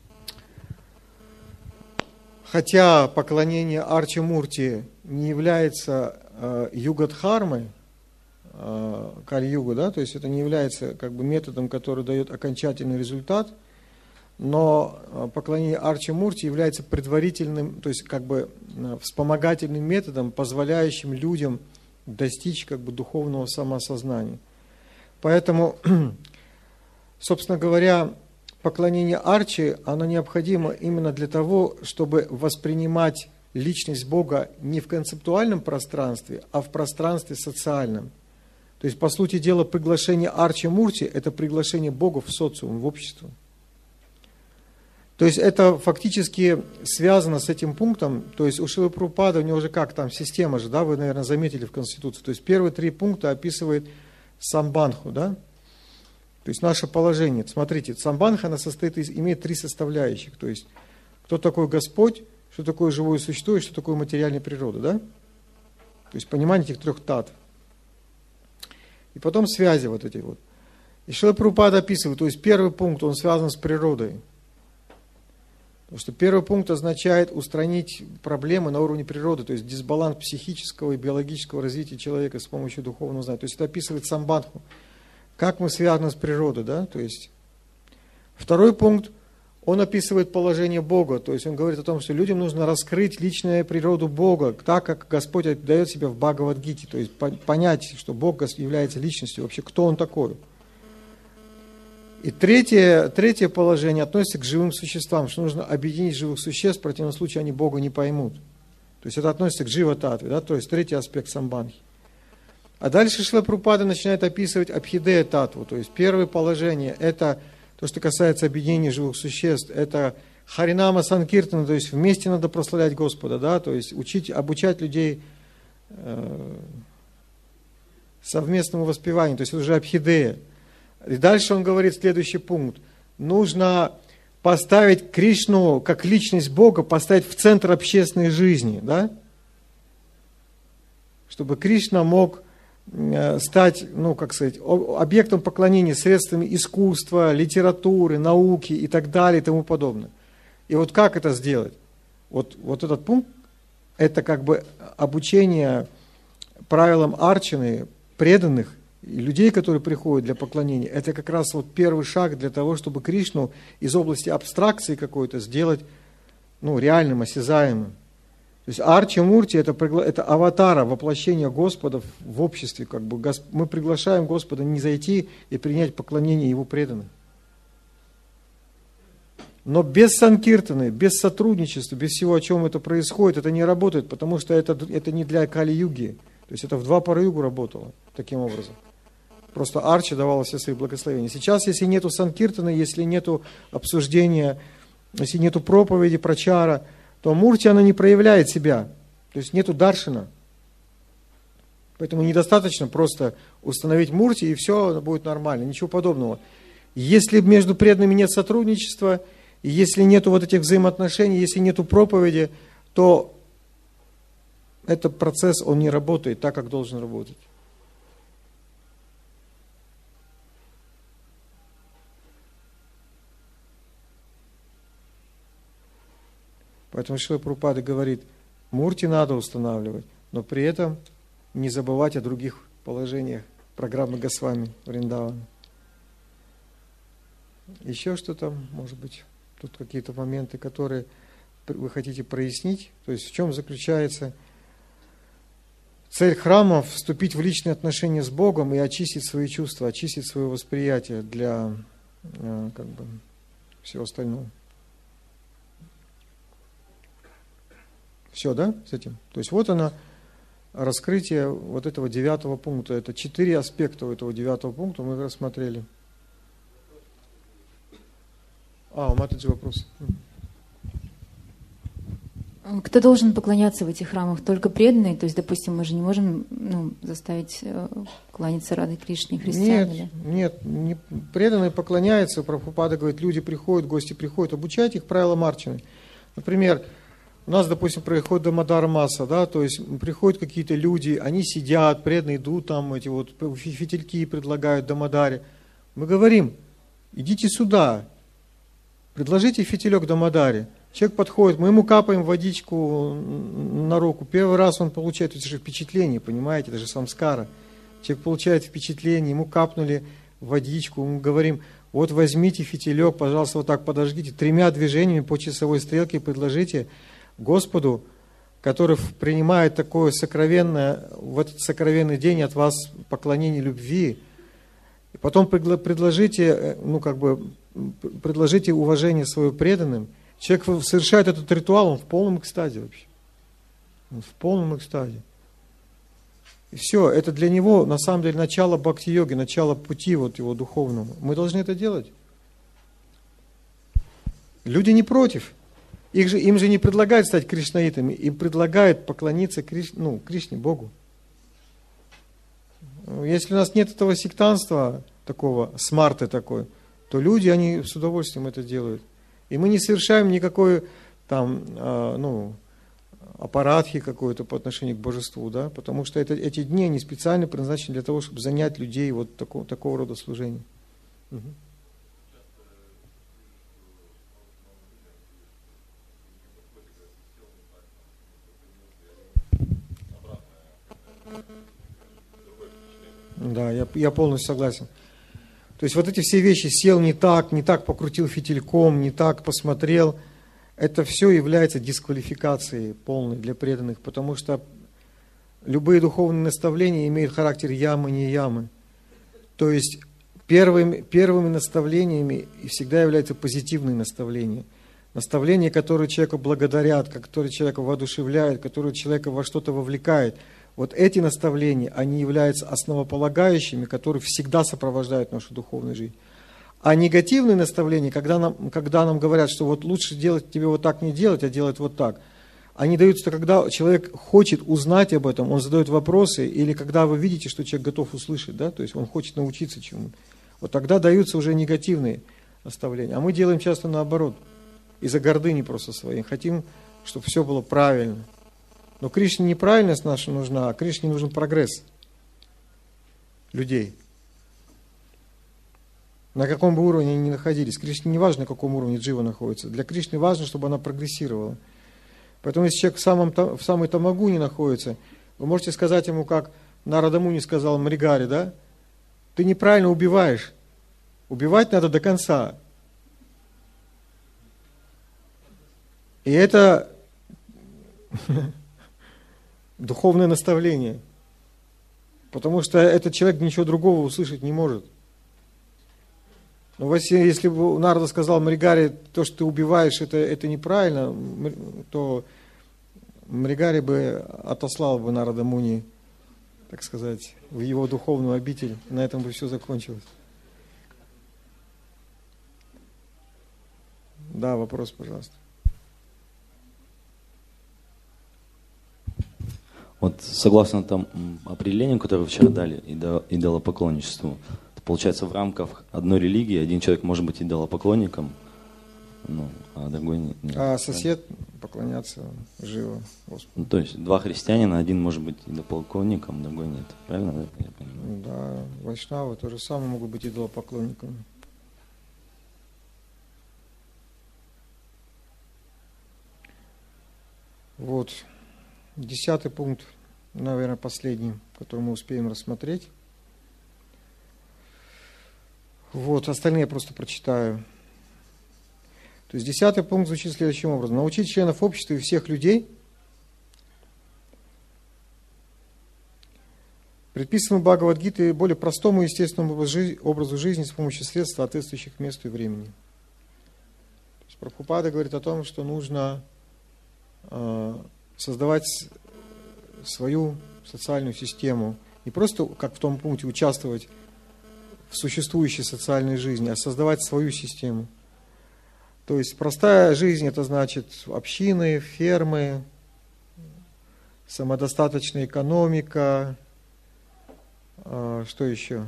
хотя поклонение Арча-мурти не является э, юга-дхармой, э, кали-югу, да, то есть это не является как бы методом, который дает окончательный результат, но э, поклонение Арча-мурти является предварительным, то есть как бы э, вспомогательным методом, позволяющим людям достичь как бы духовного самоосознания. Поэтому, собственно говоря, поклонение Арчи, оно необходимо именно для того, чтобы воспринимать личность Бога не в концептуальном пространстве, а в пространстве социальном. То есть, по сути дела, приглашение Арчи-мурти – это приглашение Бога в социум, в общество. То есть, это фактически связано с этим пунктом. То есть, у Шрилы Прабхупады, у него же как там, система же, да, вы, наверное, заметили в Конституции. То есть, первые три пункта описывает самбанху, да. То есть наше положение. Смотрите, самбанха, она состоит из, имеет три составляющих. То есть, кто такой Господь, что такое живое существо и что такое материальная природа, да? То есть, понимание этих трех татв. И потом связи вот эти вот. И Шрила Прабхупада описывает, то есть, первый пункт, он связан с природой. Потому что первый пункт означает устранить проблемы на уровне природы, то есть, дисбаланс психического и биологического развития человека с помощью духовного знания. То есть, это описывает самбанху. Как мы связаны с природой, да? То есть, второй пункт, он описывает положение Бога, то есть он говорит о том, что людям нужно раскрыть личную природу Бога, так как Господь дает себя в Бхагавад-гите, то есть понять, что Бог является личностью, вообще кто Он такой. И третье, третье положение относится к живым существам, что нужно объединить живых существ, в противном случае они Бога не поймут. То есть это относится к джива-татве, да? То есть третий аспект самбанхи. А дальше Шрила Прабхупада начинает описывать абхидея татву, то есть первое положение, это то, что касается объединения живых существ, это харинама санкиртана, то есть вместе надо прославлять Господа, да, то есть учить, обучать людей э, совместному воспеванию, то есть это уже абхидея. И дальше он говорит следующий пункт, нужно поставить Кришну как личность Бога, поставить в центр общественной жизни, да, чтобы Кришна мог стать, ну, как сказать, объектом поклонения средствами искусства, литературы, науки и так далее и тому подобное. И вот как это сделать? Вот, вот этот пункт, это как бы обучение правилам арчаны, преданных, и людей, которые приходят для поклонения. Это как раз вот первый шаг для того, чтобы Кришну из области абстракции какой-то сделать, ну, реальным, осязаемым. То есть Арча-мурти это, это аватара, воплощение Господа в обществе. Как бы мы приглашаем Господа не зайти и принять поклонение Его преданным. Но без санкиртаны, без сотрудничества, без всего, о чем это происходит, это не работает, потому что это, это не для Кали-юги. То есть это в два пара-югу работало таким образом. Просто Арча давала все свои благословения. Сейчас, если нету санкиртаны, если нету обсуждения, если нету проповеди, прачара, то Мурти, она не проявляет себя. То есть нету даршина. Поэтому недостаточно просто установить Мурти, и все будет нормально. Ничего подобного. Если между преданными нет сотрудничества, и если нету вот этих взаимоотношений, если нету проповеди, то этот процесс, он не работает так, как должен работать. Поэтому Шрила Прабхупада говорит, Мурти надо устанавливать, но при этом не забывать о других положениях программы Госвами Вриндавана. Еще что-то, может быть, тут какие-то моменты, которые вы хотите прояснить? То есть в чем заключается цель храма? Вступить в личные отношения с Богом и очистить свои чувства, очистить свое восприятие для как бы, всего остального. Все, да, с этим? То есть вот она, раскрытие вот этого девятого пункта. Это четыре аспекта у этого девятого пункта мы рассмотрели. А, у Матаджи вопрос. Кто должен поклоняться в этих храмах? Только преданные? То есть, допустим, мы же не можем ну, заставить э, кланяться Радhe Кришне христиане? Нет, нет, не, преданные поклоняются. Прабхупада говорит, люди приходят, гости приходят, обучайте их правилам арчаны. Например, у нас, допустим, происходит Дамодар Маса, да, то есть приходят какие-то люди, они сидят, преданные идут, там эти вот фитильки предлагают Дамодаре. Мы говорим, идите сюда, предложите фитилек Дамодаре. Человек подходит, мы ему капаем водичку на руку. Первый раз он получает, это же впечатление, понимаете, это же самскара. Человек получает впечатление, ему капнули водичку, мы говорим, вот возьмите фитилек, пожалуйста, вот так подожгите, тремя движениями по часовой стрелке предложите Господу, который принимает такое сокровенное, в этот сокровенный день от вас поклонение любви. И потом предложите, ну как бы, предложите уважение свое преданным. Человек совершает этот ритуал, он в полном экстазе вообще. Он в полном экстазе. И все, это для него на самом деле начало бхакти-йоги, начало пути вот его духовному. Мы должны это делать. Люди не против. Их же, им же не предлагают стать кришнаитами, им предлагают поклониться Криш, ну, Кришне, Богу. Если у нас нет этого сектанства, такого смарта такой, то люди, они с удовольствием это делают. И мы не совершаем никакой там, э, ну, аппаратхи какой-то по отношению к божеству, да, потому что это, эти дни, они специально предназначены для того, чтобы занять людей вот такого, такого рода служением. Угу. Да, я, я полностью согласен. То есть вот эти все вещи, сел не так, не так покрутил фитильком, не так посмотрел, это все является дисквалификацией полной для преданных, потому что любые духовные наставления имеют характер ямы, не ямы. То есть первыми, первыми наставлениями всегда являются позитивные наставления. Наставления, которые человека благодарят, которые человека воодушевляют, которые человека во что-то вовлекают. Вот эти наставления, они являются основополагающими, которые всегда сопровождают нашу духовную жизнь. А негативные наставления, когда нам, когда нам говорят, что вот лучше делать тебе вот так не делать, а делать вот так, они даются, когда человек хочет узнать об этом, он задает вопросы, или когда вы видите, что человек готов услышать, да, то есть он хочет научиться чему-то. Вот тогда даются уже негативные наставления. А мы делаем часто наоборот, из-за гордыни просто своей. Хотим, чтобы все было правильно. Но Кришне не правильность наша нужна, а Кришне нужен прогресс людей. На каком бы уровне они ни находились. Кришне не важно, на каком уровне джива находится. Для Кришны важно, чтобы она прогрессировала. Поэтому, если человек в, самом, в самой тамагуне находится, вы можете сказать ему, как Нарада Муни сказал Мригаре, да? Ты неправильно убиваешь. Убивать надо до конца. И это духовное наставление. Потому что этот человек ничего другого услышать не может. Ну, если бы Нарада сказал Мригаре, то, что ты убиваешь, это, это неправильно, то Мригаре бы отослал бы Нарада Муни, так сказать, в его духовную обитель. На этом бы все закончилось. Да, вопрос, пожалуйста. Вот согласно там определению, которое вы вчера дали, идолопоклонничеству, получается, в рамках одной религии один человек может быть идолопоклонником, ну, а другой нет. А сосед поклоняться живо Господу. Ну, то есть два христианина, один может быть идолопоклонником, другой нет. Правильно? Да, я понимаю. Да, вайшнавы то же самое могут быть идолопоклонниками. Вот. Десятый пункт, наверное, последний, который мы успеем рассмотреть. Вот, остальные я просто прочитаю. То есть десятый пункт звучит следующим образом. Научить членов общества и всех людей предписанному Бхагавад-гите более простому и естественному образу жизни с помощью средств, соответствующих месту и времени. То есть Прабхупада говорит о том, что нужно э, создавать свою социальную систему. Не просто, как в том пункте, участвовать в существующей социальной жизни, а создавать свою систему. То есть простая жизнь, это значит общины, фермы, самодостаточная экономика, э, что еще?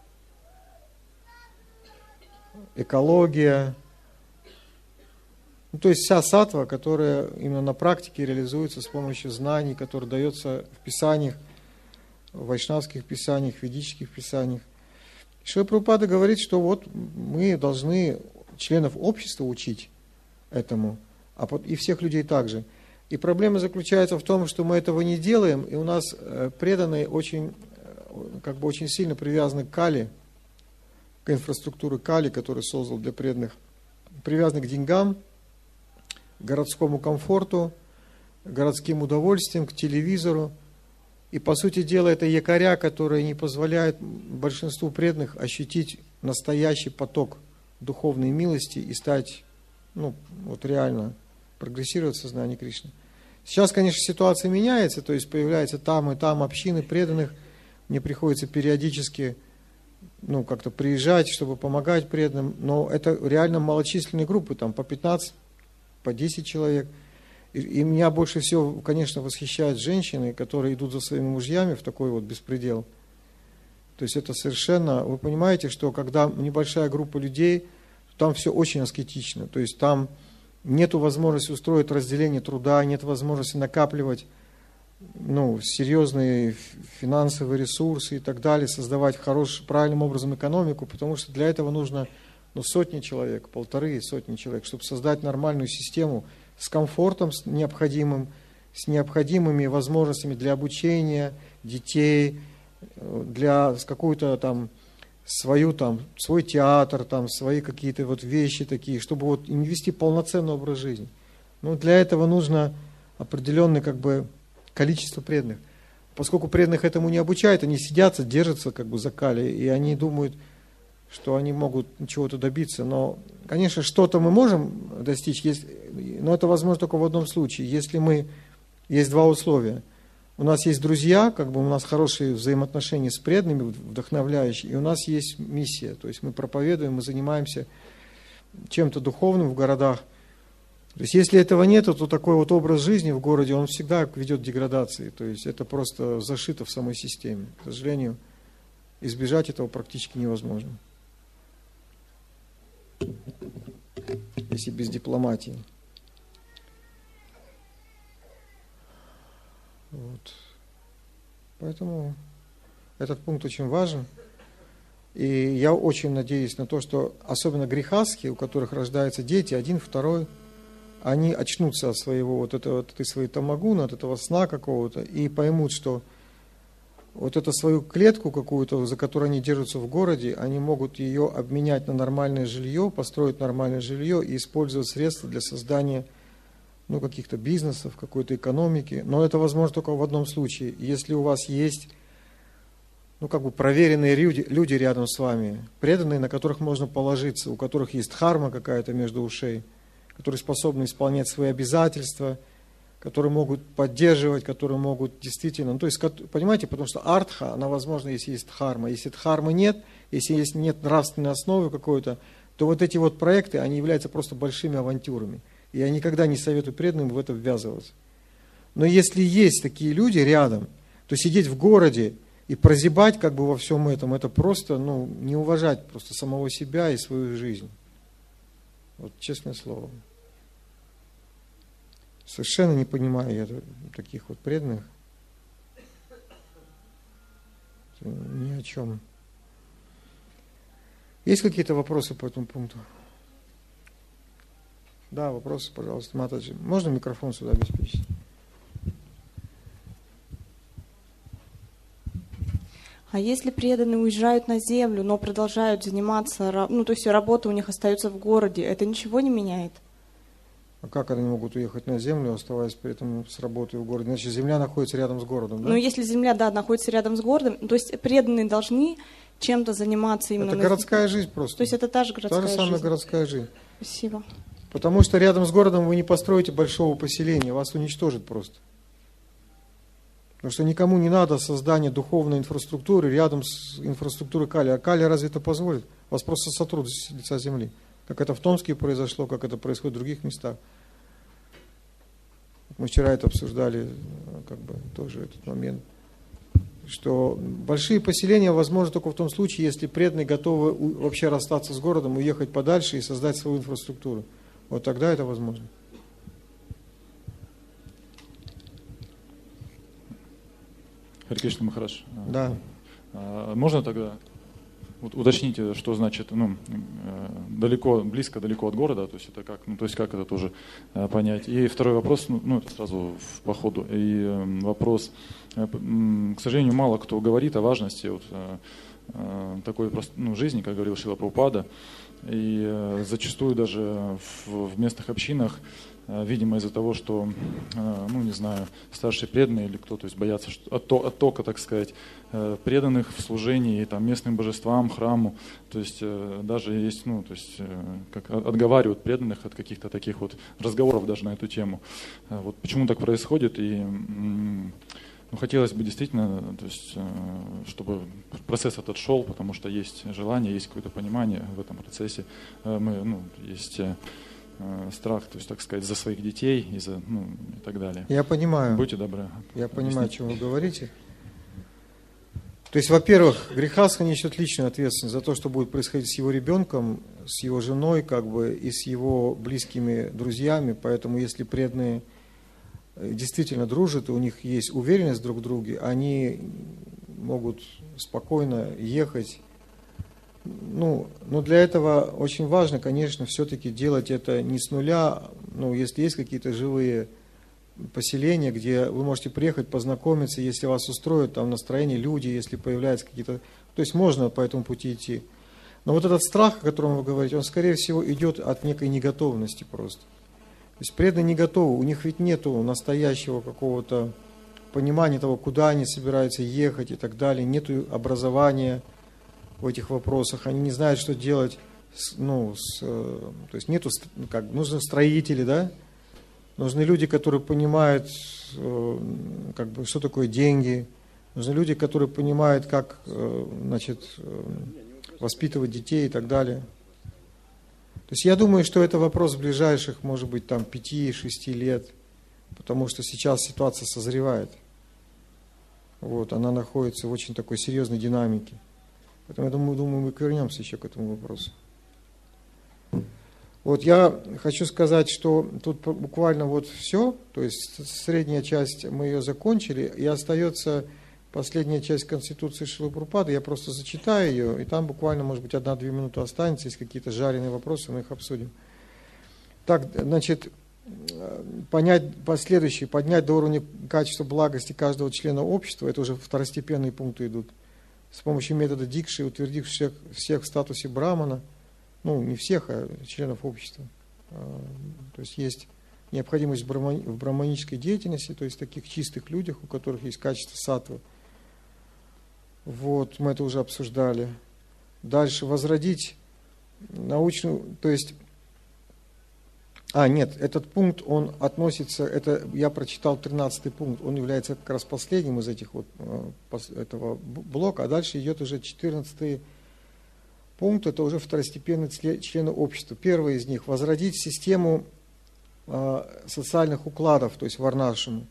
Экология. Ну, то есть вся саттва, которая именно на практике реализуется с помощью знаний, которые дается в писаниях, в вайшнавских писаниях, в ведических писаниях. Шрила Прабхупада говорит, что вот мы должны членов общества учить этому, а и всех людей также. И проблема заключается в том, что мы этого не делаем, и у нас преданные очень, как бы очень сильно привязаны к Кали, к инфраструктуре Кали, которую создал для преданных, привязаны к деньгам, городскому комфорту, городским удовольствиям, к телевизору. И, по сути дела, это якоря, которые не позволяют большинству преданных ощутить настоящий поток духовной милости и стать, ну, вот реально прогрессировать в сознании Кришны. Сейчас, конечно, ситуация меняется, то есть появляются там и там общины преданных. Мне приходится периодически, ну, как-то приезжать, чтобы помогать преданным, но это реально малочисленные группы, там по пятнадцать, по десять человек. И, и меня больше всего, конечно, восхищают женщины, которые идут за своими мужьями в такой вот беспредел. То есть это совершенно, вы понимаете, что когда небольшая группа людей, там все очень аскетично. То есть там нет возможности устроить разделение труда, нет возможности накапливать, ну, серьезные финансовые ресурсы и так далее, создавать хорош, правильным образом экономику, потому что для этого нужно, ну, сотни человек, полторы сотни человек, чтобы создать нормальную систему с комфортом с необходимым, с необходимыми возможностями для обучения детей, для какую-то там свою там, свой театр, там, свои какие-то вот вещи такие, чтобы вот им вести полноценный образ жизни. Ну, для этого нужно определенное как бы количество преданных. Поскольку преданных этому не обучают, они сидятся, держатся как бы за Кали, и они думают, что они могут чего-то добиться. Но, конечно, что-то мы можем достичь, но это возможно только в одном случае. Если мы, есть два условия. У нас есть друзья, как бы у нас хорошие взаимоотношения с преданными, вдохновляющие, и у нас есть миссия. То есть мы проповедуем, мы занимаемся чем-то духовным в городах. То есть если этого нет, то такой вот образ жизни в городе, он всегда ведет к деградации. То есть это просто зашито в самой системе. К сожалению, избежать этого практически невозможно. Если без дипломатии. Вот. Поэтому этот пункт очень важен. И я очень надеюсь на то, что особенно грехастские, у которых рождаются дети, один, второй, они очнутся от своего вот этого, от этой своей тамагуны, от этого сна какого-то, и поймут, что вот эту свою клетку какую-то, за которой они держатся в городе, они могут ее обменять на нормальное жилье, построить нормальное жилье и использовать средства для создания, ну, каких-то бизнесов, какой-то экономики. Но это возможно только в одном случае. Если у вас есть ну, как бы проверенные люди, люди рядом с вами, преданные, на которых можно положиться, у которых есть дхарма какая-то между ушей, которые способны исполнять свои обязательства, которые могут поддерживать, которые могут действительно... Ну, то есть, понимаете, потому что артха, она возможна, если есть дхарма. Если дхармы нет, если есть, нет нравственной основы какой-то, то вот эти вот проекты, они являются просто большими авантюрами. И я никогда не советую преданным в это ввязываться. Но если есть такие люди рядом, то сидеть в городе и прозябать как бы во всем этом, это просто, ну, не уважать просто самого себя и свою жизнь. Вот честное слово. Совершенно не понимаю я таких вот преданных. Ни о чем. Есть какие-то вопросы по этому пункту? Да, вопросы, пожалуйста, Матаджи. Можно микрофон сюда обеспечить? А если преданные уезжают на землю, но продолжают заниматься, ну то есть работа у них остается в городе, это ничего не меняет? А как они могут уехать на землю, оставаясь при этом с работой в городе? Значит, земля находится рядом с городом, да? Ну, если земля, да, находится рядом с городом, то есть преданные должны чем-то заниматься именно... Это на... городская жизнь просто. То есть это та же городская жизнь? Та же самая городская жизнь. Спасибо. Потому что рядом с городом вы не построите большого поселения, вас уничтожат просто. Потому что никому не надо создание духовной инфраструктуры рядом с инфраструктурой Кали. А Кали разве это позволит? Вас просто сотрут с лица земли. Как это в Томске произошло, как это происходит в других местах. Мы вчера это обсуждали, как бы тоже этот момент, что большие поселения возможны только в том случае, если преданные готовы вообще расстаться с городом, уехать подальше и создать свою инфраструктуру. Вот тогда это возможно. Харе Кришна Махарадж. Да. Можно тогда уточните, что значит, ну, далеко, близко, далеко от города, то есть это как, ну, то есть как это тоже понять. И второй вопрос, ну, ну это сразу по ходу. И вопрос, к сожалению, мало кто говорит о важности вот такой, ну, жизни, как говорил Шрила Прабхупада, и зачастую даже в, в местных общинах, видимо, из-за того, что, ну, не знаю, старшие преданные или кто, то есть боятся оттока, так сказать, преданных в служении там, местным божествам, храму, то есть даже есть, ну, то есть как отговаривают преданных от каких-то таких вот разговоров даже на эту тему. Вот почему так происходит, и ну, хотелось бы действительно, то есть, чтобы процесс этот шел, потому что есть желание, есть какое-то понимание в этом процессе, мы, ну, есть страх, то есть, так сказать, за своих детей и, за, ну, и так далее. Я понимаю. Будьте добры. Я понимаю, о чем вы говорите. То есть, во-первых, грехастха несет личную ответственность за то, что будет происходить с его ребенком, с его женой, как бы, и с его близкими друзьями. Поэтому, если преданные действительно дружат, и у них есть уверенность друг в друге, они могут спокойно ехать. Ну, но для этого очень важно, конечно, все-таки делать это не с нуля. Ну, если есть какие-то живые поселения, где вы можете приехать, познакомиться, если вас устроят там настроение, люди, если появляются какие-то... То есть можно по этому пути идти. Но вот этот страх, о котором вы говорите, он, скорее всего, идет от некой неготовности просто. То есть преданные не готовы, у них ведь нету настоящего какого-то понимания того, куда они собираются ехать и так далее, нету образования в этих вопросах, они не знают, что делать, с, ну, с, то есть нету, как, нужны строители, да, нужны люди, которые понимают, как бы, что такое деньги, нужны люди, которые понимают, как, значит, воспитывать детей и так далее. То есть я думаю, что это вопрос ближайших, может быть, там пяти-шести лет, потому что сейчас ситуация созревает. Вот, она находится в очень такой серьезной динамике. Поэтому я думаю, думаю, мы вернемся еще к этому вопросу. Вот я хочу сказать, что тут буквально вот все, то есть средняя часть мы ее закончили, и остается последняя часть Конституции Шрилы Прабхупады, я просто зачитаю ее, и там буквально, может быть, одна-две минуты останется, есть какие-то жареные вопросы, мы их обсудим. Так, значит, понять последующее, поднять до уровня качества благости каждого члена общества, это уже второстепенные пункты идут, с помощью метода дикши, утвердив всех, всех в статусе брамана, ну, не всех, а членов общества. То есть есть необходимость в, брамани, в браманической деятельности, то есть таких чистых людях, у которых есть качество саттвы. Вот, мы это уже обсуждали. Дальше возродить научную, то есть, а, нет, этот пункт, он относится, это я прочитал тринадцатый пункт, он является как раз последним из этих вот, этого блока, а дальше идет уже четырнадцатый пункт, это уже второстепенные члены общества. Первый из них – возродить систему социальных укладов, то есть варнашему,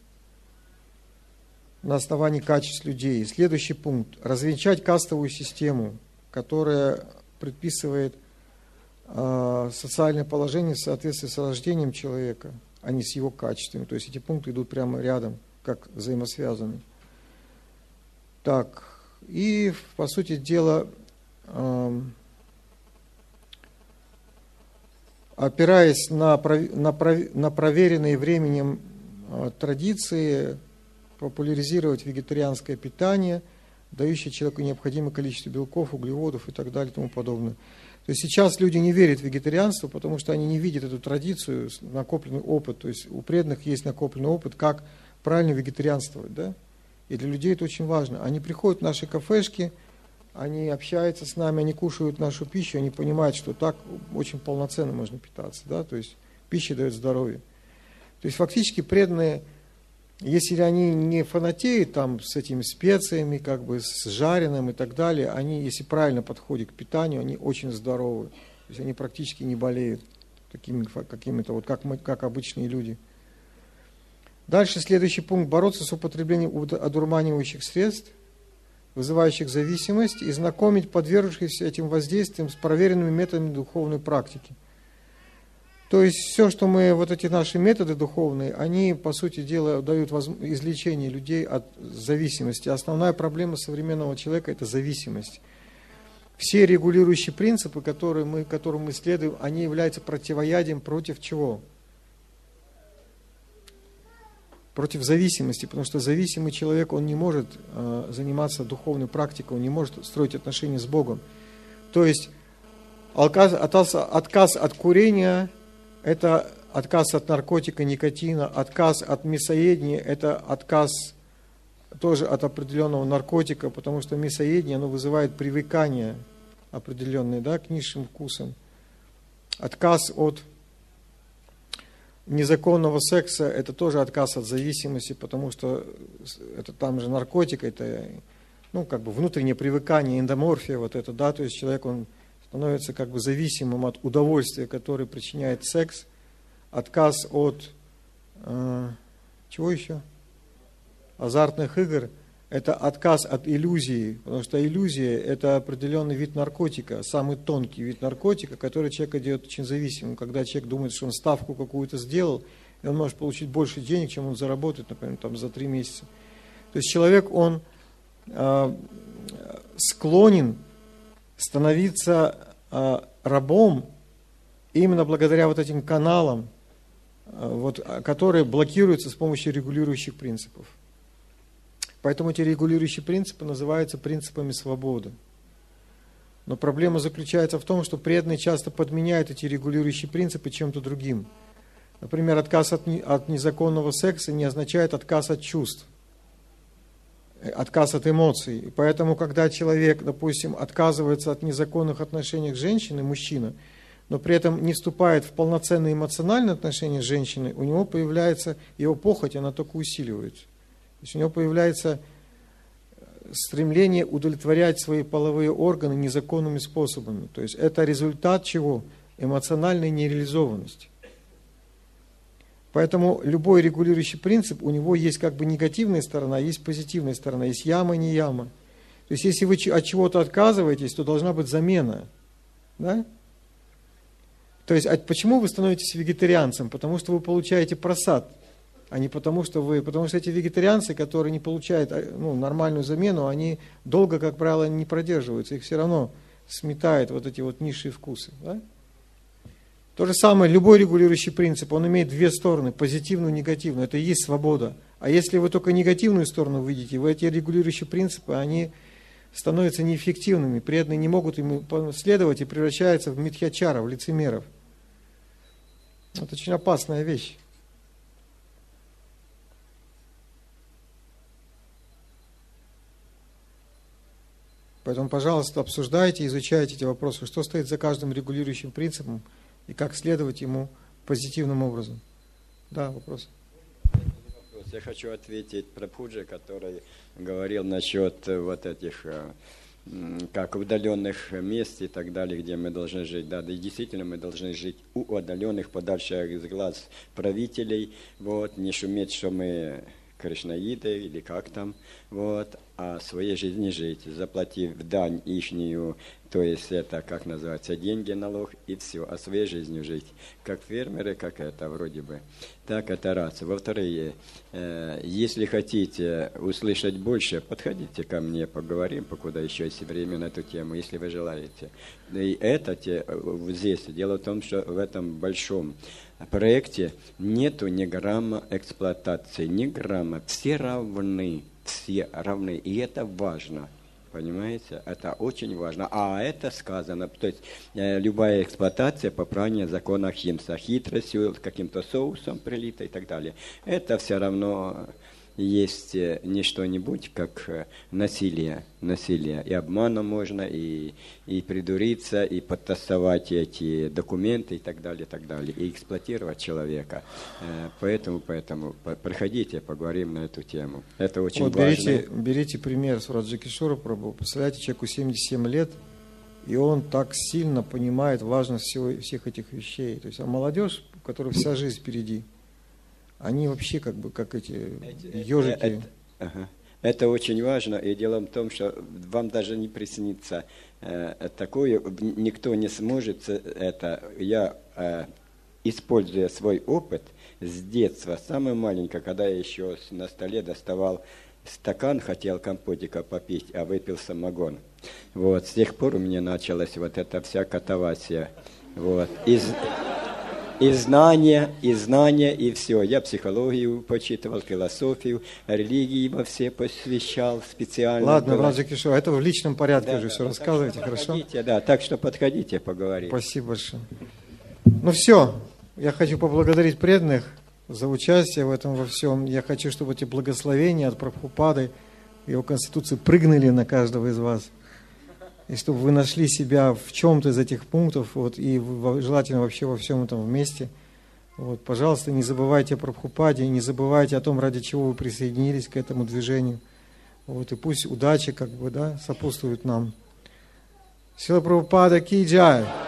на основании качеств людей. Следующий пункт – развенчать кастовую систему, которая предписывает э, социальное положение в соответствии с рождением человека, а не с его качествами. То есть эти пункты идут прямо рядом, как взаимосвязаны. Так, и по сути дела, э, опираясь на, на, на проверенные временем э, традиции, популяризировать вегетарианское питание, дающее человеку необходимое количество белков, углеводов и так далее и тому подобное. То есть сейчас люди не верят в вегетарианство, потому что они не видят эту традицию, накопленный опыт. То есть у преданных есть накопленный опыт, как правильно вегетарианствовать. Да? И для людей это очень важно. Они приходят в наши кафешки, они общаются с нами, они кушают нашу пищу, они понимают, что так очень полноценно можно питаться. Да? То есть пища дает здоровье. То есть фактически преданные, если они не фанатеют там с этими специями, как бы с жареным и так далее, они, если правильно подходят к питанию, они очень здоровы. То есть они практически не болеют такими, какими-то, вот как мы, как обычные люди. Дальше следующий пункт. Бороться с употреблением одурманивающих средств, вызывающих зависимость, и знакомить подвергшихся этим воздействием с проверенными методами духовной практики. То есть все, что мы, вот эти наши методы духовные, они, по сути дела, дают излечение людей от зависимости. Основная проблема современного человека – это зависимость. Все регулирующие принципы, которые мы, которым мы следуем, они являются противоядием против чего? Против зависимости, потому что зависимый человек, он не может э, заниматься духовной практикой, он не может строить отношения с Богом. То есть отказ, отказ, отказ от курения – это отказ от наркотика, никотина, отказ от мясоедения, это отказ тоже от определенного наркотика, потому что мясоедение, оно вызывает привыкание определенное, да, к низшим вкусам. Отказ от незаконного секса, это тоже отказ от зависимости, потому что это там же наркотик, это, ну, как бы внутреннее привыкание, эндоморфия, вот это, да, то есть человек, он становится как бы зависимым от удовольствия, которое причиняет секс, отказ от, э, чего еще? Азартных игр, это отказ от иллюзии, потому что иллюзия – это определенный вид наркотика, самый тонкий вид наркотика, который человека делает очень зависимым, когда человек думает, что он ставку какую-то сделал, и он может получить больше денег, чем он заработает, например, там, за три месяца. То есть человек, он э, склонен становиться э, рабом именно благодаря вот этим каналам, э, вот, которые блокируются с помощью регулирующих принципов. Поэтому эти регулирующие принципы называются принципами свободы. Но проблема заключается в том, что преданные часто подменяют эти регулирующие принципы чем-то другим. Например, отказ от, не, от незаконного секса не означает отказ от чувств, отказ от эмоций. И поэтому, когда человек, допустим, отказывается от незаконных отношений с женщиной, мужчина, но при этом не вступает в полноценные эмоциональные отношения с женщиной, у него появляется, его похоть, она только усиливается. То есть у него появляется стремление удовлетворять свои половые органы незаконными способами. То есть это результат чего? Эмоциональной нереализованности. Поэтому любой регулирующий принцип, у него есть как бы негативная сторона, есть позитивная сторона, есть яма, не яма. То есть если вы от чего-то отказываетесь, то должна быть замена. Да? То есть а почему вы становитесь вегетарианцем? Потому что вы получаете просад. А не потому, что вы... Потому что эти вегетарианцы, которые не получают ну, нормальную замену, они долго, как правило, не продерживаются. Их все равно сметают вот эти вот низшие вкусы. Да? То же самое, любой регулирующий принцип, он имеет две стороны, позитивную и негативную. Это и есть свобода. А если вы только негативную сторону видите, вы эти регулирующие принципы, они становятся неэффективными. Преданные не могут им следовать и превращаются в митхьячара, в лицемеров. Это очень опасная вещь. Поэтому, пожалуйста, обсуждайте, изучайте эти вопросы, что стоит за каждым регулирующим принципом и как следовать ему позитивным образом. Да, вопрос. Я хочу ответить про Пуджи, который говорил насчет вот этих как удаленных мест и так далее, где мы должны жить. Да, да, и действительно мы должны жить у удаленных, подальше от глаз правителей, вот, не шуметь, что мы кришнаиды или как там, вот, а своей жизни жить, заплатив дань ихнюю, то есть это, как называется, деньги, налог и все, а своей жизнью жить, как фермеры, как это вроде бы. Так, это раз. Во-вторых, э, если хотите услышать больше, подходите ко мне, поговорим, покуда еще есть время на эту тему, если вы желаете. И это те, здесь, дело в том, что в этом большом проекте нету ни грамма эксплуатации, ни грамма. Все равны, все равны. И это важно. Понимаете? Это очень важно. А это сказано, то есть э, любая эксплуатация, попрание закона Ахимса, хитростью, каким-то соусом прилито и так далее. Это все равно есть не что-нибудь, как насилие. Насилие. И обманом можно, и, и придуриться, и подтасовать эти документы и так далее, и так далее. И эксплуатировать человека. Поэтому, поэтому проходите, поговорим на эту тему. Это очень вот важно. Берите, берите пример с Раджа Кишора Прабху. Представляете, человеку семьдесят семь лет, и он так сильно понимает важность всего, всех этих вещей. То есть, а молодежь, у которой вся жизнь впереди, они вообще как бы как эти ежики. Это, ага. Это очень важно. И дело в том, что вам даже не приснится э, такое, никто не сможет это. Я, э, используя свой опыт с детства, самое маленькое, когда я еще на столе доставал стакан, хотел компотика попить, а выпил самогон. Вот. С тех пор у меня началась вот эта вся катавасия. Вот. Из... И знания, и знания, и все. Я психологию почитывал, философию, религии во все посвящал специально. Ладно, Раджа Кишора, это в личном порядке да, уже да, все рассказывайте, хорошо? Да, так что подходите, поговорим. Спасибо большое. Ну все, я хочу поблагодарить преданных за участие в этом во всем. Я хочу, чтобы эти благословения от Прабхупады, его конституции прыгнули на каждого из вас. И чтобы вы нашли себя в чем-то из этих пунктов, вот, и желательно вообще во всем этом вместе. Вот, пожалуйста, не забывайте о Прабхупаде, не забывайте о том, ради чего вы присоединились к этому движению. Вот, и пусть удача как бы, да, сопутствует нам. Сила Прабхупада ки джай!